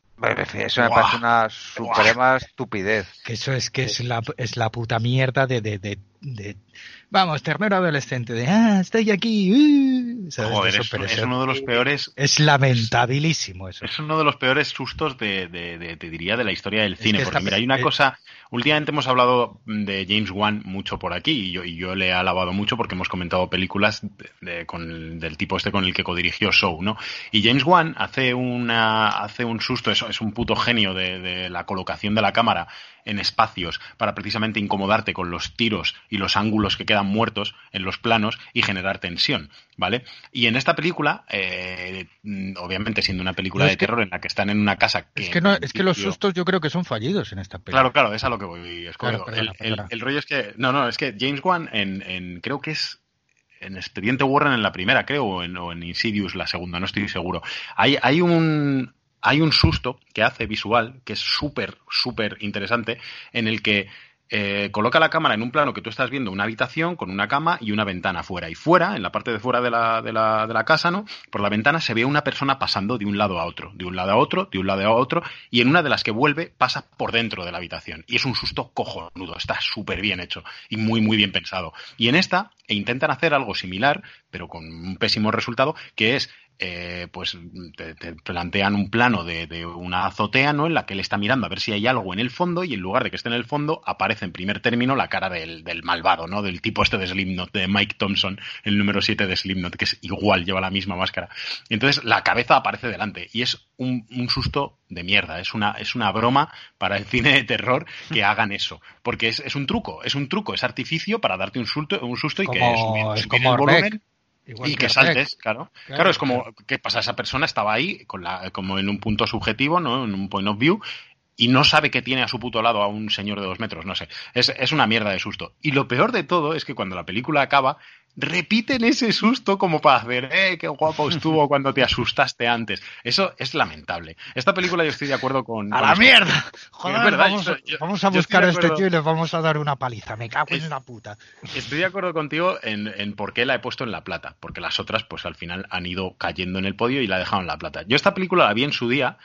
Eso me parece una suprema estupidez. Que eso es que es la, es la puta mierda de, de, de, de vamos, ternero adolescente, de ah, estoy aquí. Uh, Joder, eso, es, es uno de los peores. Es lamentabilísimo eso. Es uno de los peores sustos de, de, de te diría, de la historia del cine. Es que porque está, mira, hay una eh, cosa. Últimamente hemos hablado de James Wan mucho por aquí y yo, y yo le he alabado mucho porque hemos comentado películas de, de, con, del tipo este con el que codirigió Show, ¿no? Y James Wan hace una hace un susto, eso es un puto genio de, de la colocación de la cámara en espacios para precisamente incomodarte con los tiros y los ángulos que quedan muertos en los planos y generar tensión, ¿vale? Y en esta película, eh, obviamente siendo una película no, de terror que, en la que están en una casa que... Es que, no, es que los sustos yo creo que son fallidos en esta película. Claro, claro, es a lo que voy, Escobedo. Claro, perdona, el, perdona. el, el rollo es que... No, no, es que James Wan en, en creo que es... en Expediente Warren en la primera, creo, o en, o en Insidious la segunda, no estoy seguro. Hay, hay un... Hay un susto que hace visual, que es súper, súper interesante, en el que eh, coloca la cámara en un plano que tú estás viendo una habitación con una cama y una ventana fuera. Y fuera, en la parte de fuera de la, de la, de la casa, ¿no? Por la ventana se ve una persona pasando de un lado a otro, de un lado a otro, de un lado a otro, y en una de las que vuelve pasa por dentro de la habitación. Y es un susto cojonudo, está súper bien hecho y muy, muy bien pensado. Y en esta e intentan hacer algo similar, pero con un pésimo resultado, que es... Eh, pues te, te plantean un plano de, de una azotea, ¿no? En la que él está mirando a ver si hay algo en el fondo y en lugar de que esté en el fondo aparece en primer término la cara del, del malvado, ¿no? Del tipo este de Slipknot, de Mike Thompson, el número siete de Slipknot, que es igual, lleva la misma máscara. Y entonces la cabeza aparece delante y es un, un susto de mierda, es una, es una broma para el cine de terror que hagan eso, porque es, es un truco, es un truco, es artificio para darte un susto, un susto y como, que subir, es subir como el volumen. Igual Y que, que saltes, claro. claro. Claro, es como, claro. ¿qué pasa? Esa persona estaba ahí, con la, como en un punto subjetivo, ¿no? En un point of view, y no sabe que tiene a su puto lado a un señor de dos metros, no sé. Es, es una mierda de susto. Y lo peor de todo es que cuando la película acaba, repiten ese susto como para hacer, ¡eh, qué guapo estuvo cuando te asustaste antes! Eso es lamentable. Esta película yo estoy de acuerdo con... ¡A con la esto. mierda! Joder, es verdad, vamos, yo, yo, vamos a yo buscar a este acuerdo, tío y le vamos a dar una paliza. Me cago es, en la puta. Estoy de acuerdo contigo en, en por qué la he puesto en la plata. Porque las otras, pues al final han ido cayendo en el podio y la he dejado en la plata. Yo esta película la vi en su día...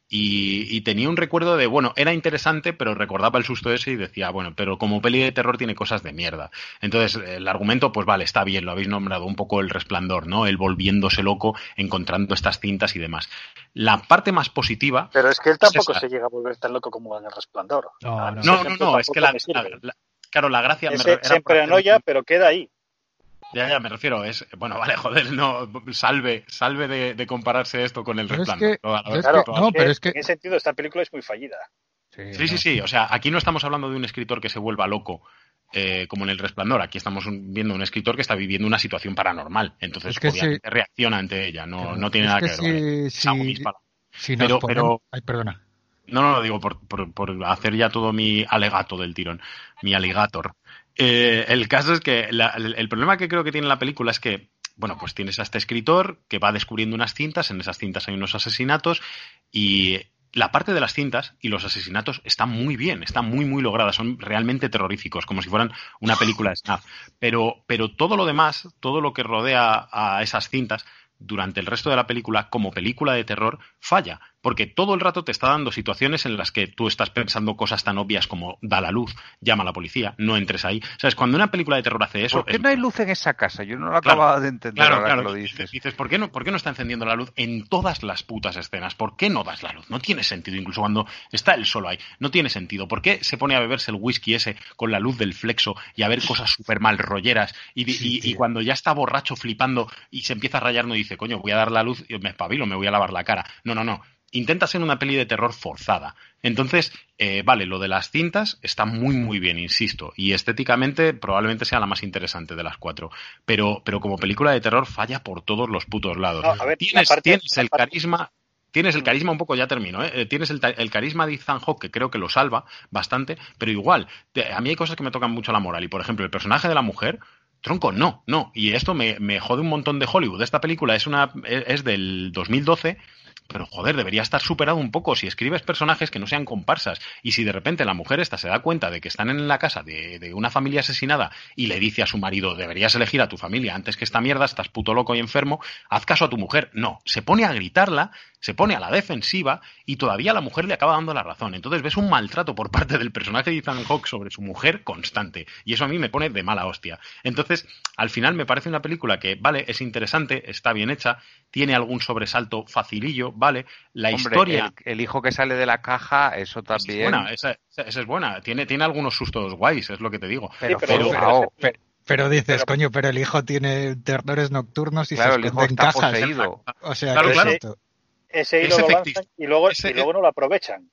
Y, y tenía un recuerdo de, bueno, era interesante, pero recordaba el susto ese y decía, bueno, pero como peli de terror tiene cosas de mierda. Entonces, el argumento, pues vale, está bien, lo habéis nombrado, un poco El Resplandor, ¿no? Él volviéndose loco, encontrando estas cintas y demás. La parte más positiva... Pero es que él tampoco es se llega a volver tan loco como en El Resplandor. No, no, no, no, no es que la, la, la... Claro, la gracia... Ese, me, era se paranoia, pero queda ahí. Ya, ya, me refiero, es, bueno, vale, joder, no, salve, salve de, de compararse esto con El Resplandor. Es que, toda, es claro, que, no, pero es que... En ese sentido, esta película es muy fallida. Sí, sí, sí, sí, o sea, aquí no estamos hablando de un escritor que se vuelva loco, eh, como en El Resplandor, aquí estamos viendo un escritor que está viviendo una situación paranormal, entonces es que obviamente sí. reacciona ante ella, no, Claro, no tiene es nada que que ver. Sí, ¿vale? sí, sí, pero, pero, ponemos... pero... Ay, perdona. No, no, lo digo por, por, por hacer ya todo mi alegato del tirón, mi alligator. Eh, el caso es que la, el, el problema que creo que tiene la película es que, bueno, pues tienes a este escritor que va descubriendo unas cintas, en esas cintas hay unos asesinatos y la parte de las cintas y los asesinatos están muy bien, están muy, muy logradas, son realmente terroríficos, como si fueran una película de snuff. Pero, pero todo lo demás, todo lo que rodea a esas cintas, durante el resto de la película, como película de terror, falla. porque todo el rato te está dando situaciones en las que tú estás pensando cosas tan obvias como da la luz, llama a la policía, no entres ahí. ¿Sabes? Cuando una película de terror hace eso... ¿Por qué es... no hay luz en esa casa? Yo no lo Claro, acababa de entender claro, ahora claro, que lo dices. dices. Dices, ¿por qué, no, ¿por qué no está encendiendo la luz en todas las putas escenas? ¿Por qué no das la luz? No tiene sentido, incluso cuando está él solo ahí. No tiene sentido. ¿Por qué se pone a beberse el whisky ese con la luz del flexo y a ver cosas súper mal rolleras? Y, Sí, y, y cuando ya está borracho flipando y se empieza a rayar, no dice, coño, voy a dar la luz y me espabilo, me voy a lavar la cara. No, no, no. Intenta ser una peli de terror forzada. Entonces, eh, vale, lo de las cintas está muy, muy bien, insisto. Y estéticamente probablemente sea la más interesante de las cuatro. Pero, pero como película de terror falla por todos los putos lados. No, a ver, tienes parte, tienes el parte... carisma... Tienes el carisma, un poco, ya termino, ¿eh? Tienes el, el carisma de Ethan Hawke, que creo que lo salva bastante, pero igual, te, a mí hay cosas que me tocan mucho la moral. Y, por ejemplo, el personaje de la mujer, tronco, no, no. Y esto me, me jode un montón de Hollywood. Esta película es, una, es del dos mil doce... Pero, joder, debería estar superado un poco si escribes personajes que no sean comparsas. Y si de repente la mujer esta se da cuenta de que están en la casa de, de una familia asesinada y le dice a su marido, deberías elegir a tu familia antes que esta mierda, estás puto loco y enfermo, haz caso a tu mujer. No, se pone a gritarla, se pone a la defensiva y todavía la mujer le acaba dando la razón. Entonces ves un maltrato por parte del personaje de Ethan Hawke sobre su mujer constante. Y eso a mí me pone de mala hostia. Entonces, al final me parece una película que, vale, es interesante, está bien hecha, tiene algún sobresalto facilillo, vale, la Hombre, historia... El, el hijo que sale de la caja, eso Esa también... es buena, esa, esa- esa es buena. Tiene, tiene algunos sustos guays, es lo que te digo. Pero, Sí, pero- por pero- favor, Pero, pero dices, Pero- coño, pero el hijo tiene terrores nocturnos y claro, se el hijo esconde en está cajas. poseído. O sea, Claro, ¿qué claro. es esto? Ese hilo Es lo efectivo. lanzan y luego, Ese- y luego no lo aprovechan.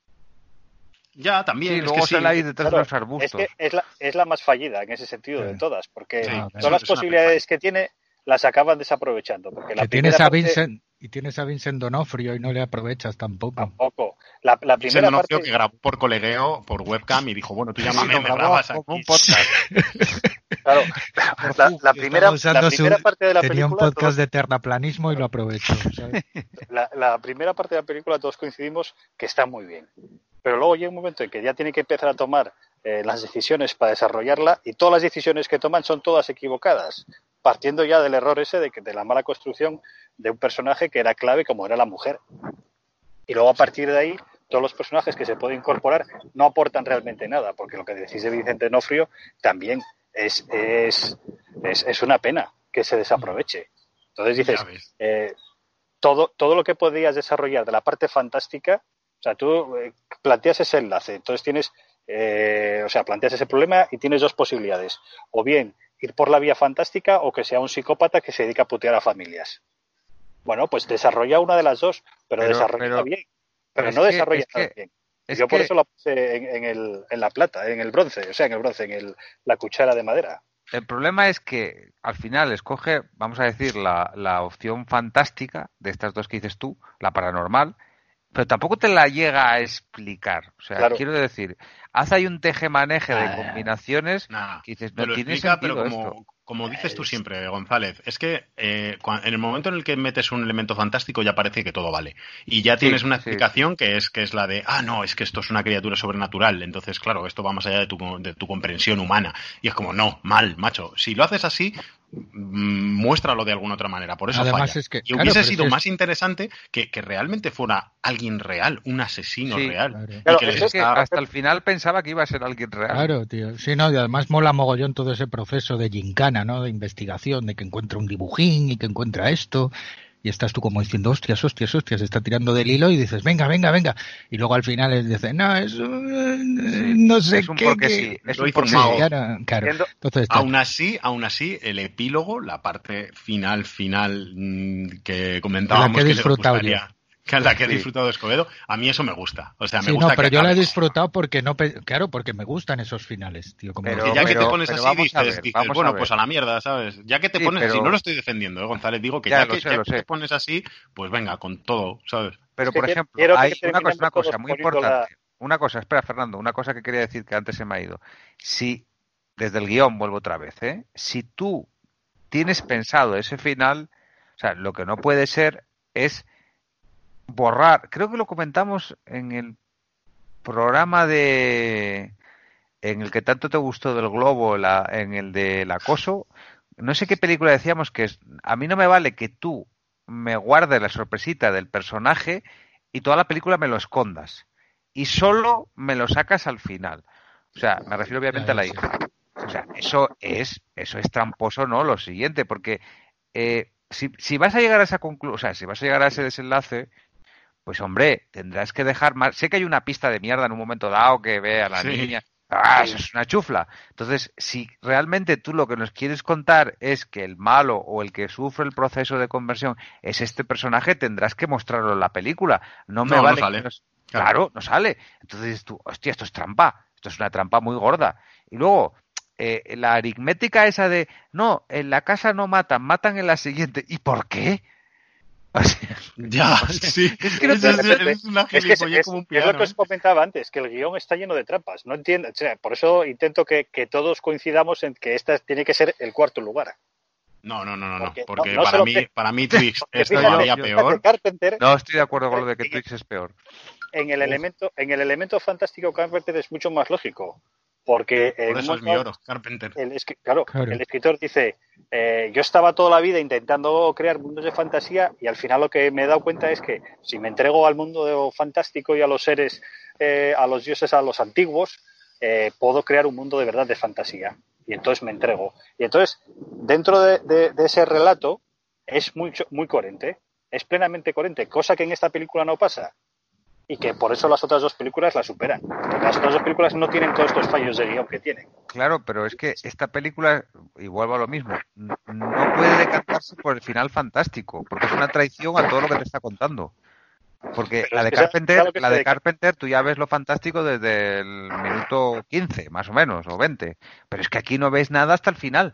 Ya, también. Sí, es luego que sí. sale ahí detrás Claro, de los es arbustos. que es la, es la más fallida en ese sentido de Claro. todas, porque Sí, todas eso las es una posibilidades que tiene las acaban desaprovechando. Porque la Que tienes primera a parte Vincent y tienes a Vincent D'Onofrio y no le aprovechas tampoco. tampoco. La, la Vincent primera D'Onofrio parte, que grabó por colegueo, por webcam y dijo, bueno, tú llámame, Sí, lo me grabó grabas como aquí. un podcast. claro, la, la Y primera, estaba usando la primera su- parte de la tenía un película, podcast todos- de terraplanismo y lo aprovechó. ¿sabes? la, la primera parte de la película todos coincidimos que está muy bien. Pero luego llega un momento en que ya tiene que empezar a tomar eh, las decisiones para desarrollarla y todas las decisiones que toman son todas equivocadas, partiendo ya del error ese de, que, de la mala construcción de un personaje que era clave como era la mujer. Y luego a partir de ahí, todos los personajes que se pueden incorporar no aportan realmente nada, porque lo que decís de Vicente D'Onofrio también es, es, es, es una pena que se desaproveche. Entonces dices, Ya ves. eh, todo, todo lo que podrías desarrollar de la parte fantástica, o sea, tú eh, planteas ese enlace, entonces tienes, eh, o sea, planteas ese problema y tienes dos posibilidades, o bien ir por la vía fantástica o que sea un psicópata que se dedica a putear a familias. Bueno, pues desarrolla una de las dos, pero, Pero- desarrolla pero- bien, pero es no que- desarrolla es que- nada bien. es Yo por que- eso la puse en, en, el, en la plata, en el bronce, o sea, en el bronce, en el, la cuchara de madera. El problema es que al final escoge, vamos a decir, la, la opción fantástica de estas dos que dices tú, la paranormal, pero tampoco te la llega a explicar. O sea, Claro. quiero decir, hace ahí un tejemaneje de Ah, combinaciones Nah, que dices, te no lo tiene explica, sentido pero esto. como, como dices tú siempre, González, es que eh, cua- en el momento en el que metes un elemento fantástico ya parece que todo vale. Y ya Sí, tienes una sí. explicación que es que es la de, ah, no, es que esto es una criatura sobrenatural. Entonces, claro, esto va más allá de tu, de tu comprensión humana. Y es como, no, mal, macho. Si lo haces así, mm, muéstralo de alguna otra manera. Por eso Además falla. es que- y claro, hubiese pero sido es que es- más interesante que, que realmente fuera alguien real, un asesino Sí, real. claro. Y Claro, que les es Es que está- hasta el final pensaba que iba a ser alguien real. Claro, tío. Sí, no, y además mola mogollón todo ese proceso de gincana, ¿no? De investigación, de que encuentra un dibujín y que encuentra esto. Y estás tú como diciendo, hostias, hostias, hostias, está tirando del hilo y dices, venga, venga, venga. Y luego al final él dice, no, es un- no sé Es un qué. porque qué". sí, es Lo un hizo porque un sí. mago. Claro, claro. Entiendo. Entonces, tal. Aún así, aún así, el epílogo, la parte final, final mm, que comentábamos La que he que le disfrutado gustaría, que es la que he Sí. disfrutado de Escobedo, a mí eso me gusta. O sea, me Sí, gusta no, pero que yo la he acabe- disfrutado porque no, pe- claro, porque me gustan esos finales, tío. Como Pero- Que ya que te pero- pones pero así, vamos a dices, ver, dices, vamos a bueno, ver. pues a la mierda, ¿sabes? Ya que te Sí, pones así, pero- no lo estoy defendiendo, ¿eh, González? Digo que Ya, ya, lo que, sé, ya lo que sé. te pones así, pues venga, con todo, ¿sabes? Pero, Es que por quiero- ejemplo, quiero que hay una terminemos cosa, una cosa todos muy poniendo la- importante. Una cosa, espera, Fernando, una cosa que quería decir que antes se me ha ido. Si, desde el guión, vuelvo otra vez, ¿eh? Si tú tienes pensado ese final, o sea, lo que no puede ser es borrar. Creo que lo comentamos en el programa de. En el que tanto te gustó del globo, la, en el del acoso. No sé qué película decíamos que es. A mí no me vale que tú me guardes la sorpresita del personaje y toda la película me lo escondas. Y solo me lo sacas al final. O sea, me refiero obviamente a la hija. O sea, eso es, eso es tramposo, ¿no? Lo siguiente, porque eh, si, si vas a llegar a esa conclusión, o sea, si vas a llegar a ese desenlace, pues hombre, tendrás que dejar más. Sé que hay una pista de mierda en un momento dado que ve a la Sí. niña. ¡Ah, eso es una chufla! Entonces, si realmente tú lo que nos quieres contar es que el malo o el que sufre el proceso de conversión es este personaje, tendrás que mostrarlo en la película. No me No, no vale. sale. que nos- Claro. Claro, no sale. Entonces dices tú, hostia, esto es trampa. Esto es una trampa muy gorda. Y luego, eh, la aritmética esa de, no, en la casa no matan, matan en la siguiente. ¿Y por qué? O sea, Ya, sí. es que no Eso te- es, es una Es que es, gilipollez es- como un es lo piano. que os comentaba antes, que el guión está lleno de trampas. No entiendo, o sea, por eso intento que, que todos coincidamos en que esta tiene que ser el cuarto lugar. No, no, no, no, no. Porque Porque no- no para solo mí, que- para mí Twix Porque es fíjate, todavía fíjate, peor. Carpenter, No estoy de acuerdo con lo de que Twix es peor. en el elemento, en el elemento fantástico Carpenter es mucho más lógico. Porque en Por un eso es mi momento- oro, Carpenter. el, escri- claro, Claro. el escritor dice, eh, yo estaba toda la vida intentando crear mundos de fantasía y al final lo que me he dado cuenta es que si me entrego al mundo de- fantástico y a los seres, eh, a los dioses, a los antiguos, eh, puedo crear un mundo de verdad de fantasía. Y entonces me entrego. Y entonces, dentro de, de- de ese relato, es muy, muy coherente, es plenamente coherente, cosa que en esta película no pasa. Y que por eso las otras dos películas la superan. Porque las otras dos películas no tienen todos estos fallos de guión que tienen. Claro, pero es que esta película, y vuelvo a lo mismo, n- no puede decantarse por el final fantástico, porque es una traición a todo lo que te está contando. Porque Pero la es de que sabes- Carpenter, sabes lo que la se de deca- Carpenter, tú ya ves lo fantástico desde el minuto quince, más o menos, o veinte. Pero es que aquí no ves nada hasta el final.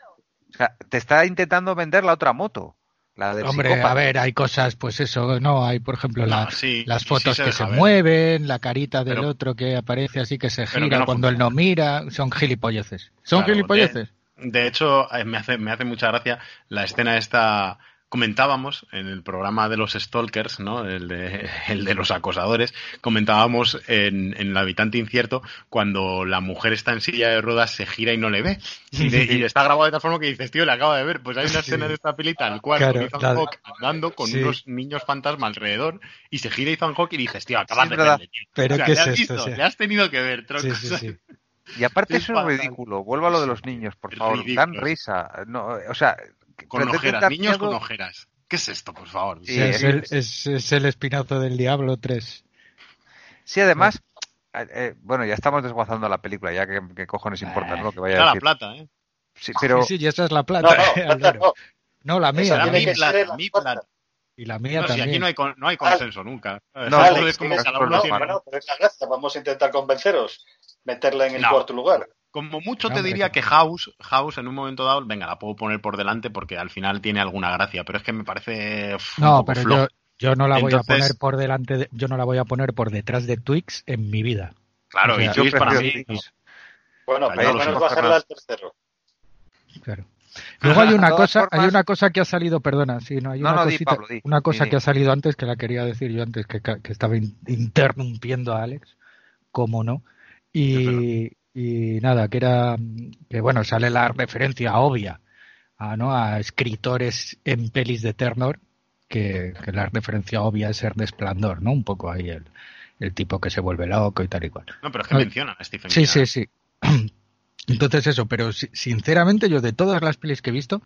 O sea, te está intentando vender la otra moto, la del Hombre, psicópata. a ver, hay cosas, pues eso, no, hay por ejemplo la- No, sí, las sí fotos se que deja se ver. mueven, la carita del Pero- otro que aparece así que se pero que gira no cuando él no mira, son gilipolleces. Son Claro, gilipolleces. De, de hecho, eh, me hace, me hace mucha gracia la escena esta. Comentábamos en el programa de los Stalkers, ¿no? El de, el de los acosadores, comentábamos en, en El habitante incierto cuando la mujer está en silla de ruedas, se gira y no le ve. Y, de- y está grabado de tal forma que dices, tío, le acabo de ver. Pues hay una escena Sí. de esta peli tal cual, Claro, con Ethan la- Hawke andando con sí. unos niños fantasma alrededor y se gira Ethan Hawke y dices, tío, acabas Sí, de es verdad. verle, tío. Pero O sea, ¿qué le es has esto? visto, O sea, le has tenido que ver, tronco. sí, sí, sí. Y aparte Es eso es fatal. ridículo. Vuelvo a lo de los niños, por favor. Ridículo. Dan risa. No, o sea, Con pretenden ojeras, dar niños miedo- con ojeras. ¿Qué es esto, por favor? Sí, O sea, es, es- el, es, es el espinazo del diablo tres. Sí, además, eh, eh, bueno, ya estamos desguazando la película, ya que, que cojones importa, ¿no? Lo que vaya Era a la decir. plata, ¿eh? Sí, pero Sí, sí, y esa es la No, plata. no, Álvaro. no. No, la Esa mía, la tiene mi que mía. ser plata, la mi cuarta. plata. Y la mía No, si también. aquí no hay, con- no hay consenso nunca. No, Esto Alex, es como tienes- cada por uno los tiene- malos. bueno, pero es la gracia. Vamos a intentar convenceros. Meterla en el No. cuarto lugar. Como mucho No, te hombre, diría que- que House, House en un momento dado, venga, la puedo poner por delante porque al final tiene alguna gracia, pero es que me parece uf, un No, poco pero flojo. yo, yo no la voy Entonces- a poner por delante, de- yo no la voy a poner por detrás de Twix en mi vida. Claro, o sea, y yo Twist para prefiero mí... Twix. Bueno, Vale, por lo no lo menos sé. bajarla al tercero. Claro. Luego hay una De todas cosa, hay formas- una cosa que ha salido, perdona, sí, no, hay No, una no, di, cosita, Pablo, di, una di, cosa di. que ha salido antes que la quería decir yo antes que, que estaba in- interrumpiendo a Alex, cómo no, y, y nada, que era que bueno, sale la referencia obvia a, ¿no? a escritores en pelis de Turner, que, que la referencia obvia es Resplandor, ¿no? Un poco ahí el, el tipo que se vuelve loco y tal y cual. No, pero es que Ay. mencionan a Stephen Sí, King. sí, sí. Entonces eso, pero si- sinceramente yo de todas las pelis que he visto...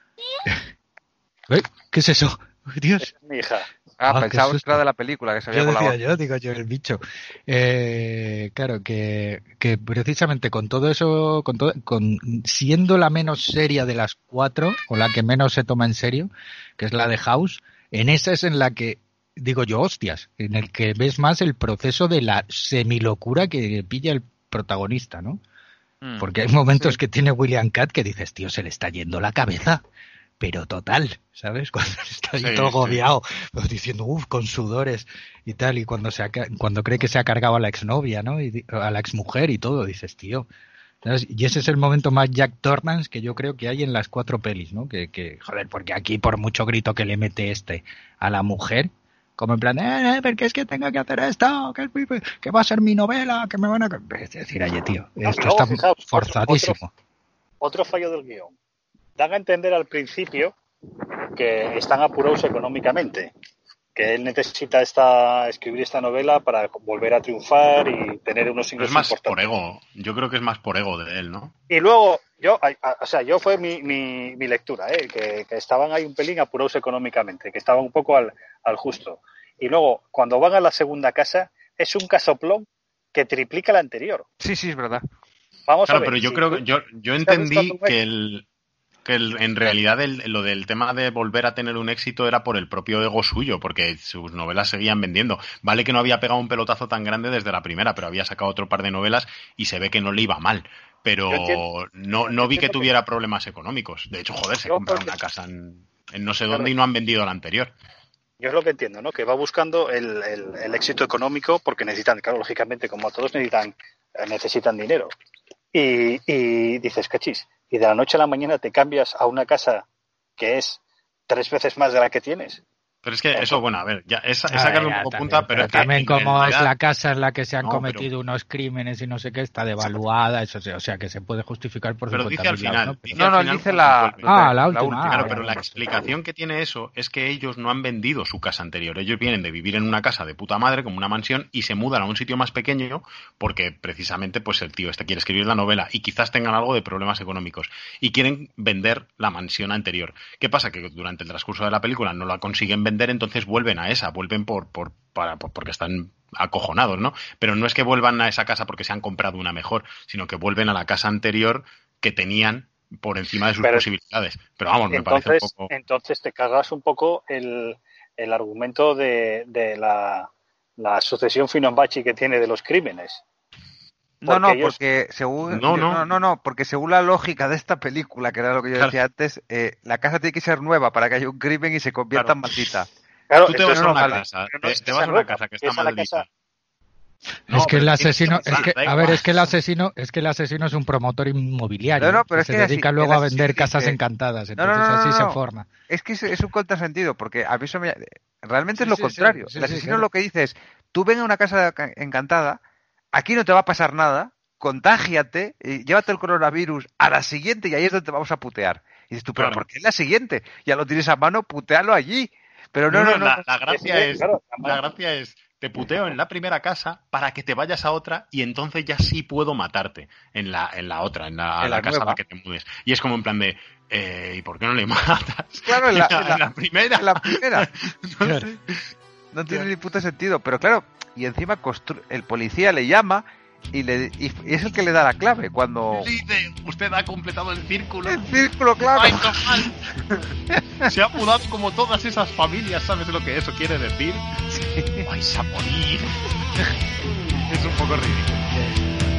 ¿Eh? ¿Qué es eso? ¡Ay, Dios! Mi hija. Ah, Ah, qué pensaba que susto. era de la película que se había Yo decía colado. yo, digo yo, el bicho. Eh, claro, que, que precisamente con todo eso, con todo, con siendo la menos seria de las cuatro, o la que menos se toma en serio, que es la de House, en esa es en la que, digo yo, hostias, en el que ves más el proceso de la semilocura que pilla el protagonista, ¿no? Mm. Porque hay momentos Sí. que tiene William Katt que dices, tío, se le está yendo la cabeza. Pero total, ¿sabes? Cuando está ahí Sí, todo sí. agobiado, pues diciendo, uff, con sudores y tal, y cuando se ha, ca- cuando cree que se ha cargado a la exnovia, ¿no? Y, di- a la exmujer y todo, dices, tío. ¿Sabes? Y ese es el momento más Jack Torrance que yo creo que hay en las cuatro pelis, ¿no? Que, que, joder, porque aquí por mucho grito que le mete este a la mujer, como en plan, eh, eh, porque es que tengo que hacer esto, que, es- que va a ser mi novela, que me van a... Es decir, oye, tío, No, esto luego, está fijaos, otro- forzadísimo. Otro fallo del guión. Dan a entender al principio que están apurados económicamente. que él necesita esta escribir esta novela para volver a triunfar y tener unos Pero es ingresos más importantes. por ego. Yo creo que es más por ego de él, ¿no? Y luego, yo, a- a- o sea, yo fue mi, mi, mi lectura, ¿eh? que, que estaban ahí un pelín apurados económicamente, que estaban un poco al, al justo. Y luego, cuando van a la segunda casa, es un casoplón que triplica el anterior. Sí, sí, es verdad. Vamos Claro, a ver. pero yo si creo tú- que yo, yo ¿sabes entendí cuándo fue? que el que el- en realidad el- lo del tema de volver a tener un éxito era por el propio ego suyo, porque sus novelas seguían vendiendo. Vale que no había pegado un pelotazo tan grande desde la primera, pero había sacado otro par de novelas y se ve que no le iba mal. Pero Yo entiendo- no, yo no vi que entiendo que- tuviera problemas económicos. De hecho, joder, se Yo compraron porque- una casa en, en no sé Claro. dónde y no han vendido la anterior. Yo es lo que entiendo, ¿no? Que va buscando el, el, el éxito económico porque necesitan, claro, lógicamente, como a todos necesitan, eh, necesitan dinero. Y, y dices, cachis, y de la noche a la mañana te cambias a una casa que es tres veces más de la que tienes. Pero es que eso, bueno, a ver, ya es, es Ah, sacarle un ya, poco también, punta, pero, es que también en como es realidad- la casa en la que se han No, cometido pero- unos crímenes y no sé qué, está devaluada, eso sí, o sea que se puede justificar por Pero cincuenta dice al mil final. lados, ¿no? dice No, al no, final dice cuando la, vuelve. Ah, la última, ah, Claro, vale, pero la vale. explicación que tiene eso es que ellos no han vendido su casa anterior. Ellos vienen de vivir en una casa de puta madre, como una mansión, y se mudan a un sitio más pequeño porque precisamente pues el tío este quiere escribir la novela y quizás tengan algo de problemas económicos y quieren vender la mansión anterior. ¿Qué pasa? Que durante el transcurso de la película no la consiguen vender, entonces vuelven a esa, vuelven por, por, para, por- porque están acojonados, ¿no? Pero no es que vuelvan a esa casa porque se han comprado una mejor, sino que vuelven a la casa anterior que tenían por encima de sus Pero- posibilidades. Pero vamos, me Entonces, parece un poco... entonces te cargas un poco el, el argumento de, de la, la sucesión Finombachi que tiene de los crímenes. No, Porque no, ellos- porque según No, yo- no. no, no, no, porque según la lógica de esta película, que era lo que yo Claro. decía antes, eh, la casa tiene que ser nueva para que haya un crimen y se convierta Claro. en maldita. Claro, Tú te entonces vas a no, una vale, casa, pero no te, es te que vas a sea una nueva, casa que está es a la maldita. casa- No, es que pero el tienes que asesino, es pensar, que, da a igual. ver, es que el asesino, es que el asesino es un promotor inmobiliario No, no, pero que es se que dedica así- luego el a vender asesino casas dice- encantadas, No, no, entonces no, no, así no, se no. forma. Es que es, es un contrasentido, porque a mí eso me... Realmente Sí, es lo sí, contrario. sí, sí, el sí, asesino claro. lo que dice es, tú ven a una casa ca- encantada, aquí no te va a pasar nada, contágiate, y llévate el coronavirus a la siguiente y ahí es donde te vamos a putear. Y dices tú, pero Claro. ¿por qué en la siguiente? Ya lo tienes a mano, putealo allí. Pero no, No, no, no, no. la, la gracia Sí, es, claro, la gracia es, te puteo en la primera casa para que te vayas a otra y entonces ya sí puedo matarte en la, en la otra, en la, En la la casa a nueva. la que te mudes. Y es como en plan de, eh, ¿y por qué no le matas? Claro, en la- En en la- en la primera. En la primera. No sé. No tiene ni puto sentido. Pero claro, y encima constru- el policía le llama y, le, y y es el que le da la clave cuando... Dice, usted ha completado el círculo. El círculo, claro. Ay, no mal. Se ha mudado como todas esas familias, ¿sabes lo que eso quiere decir? Vais a morir. Es un poco ridículo.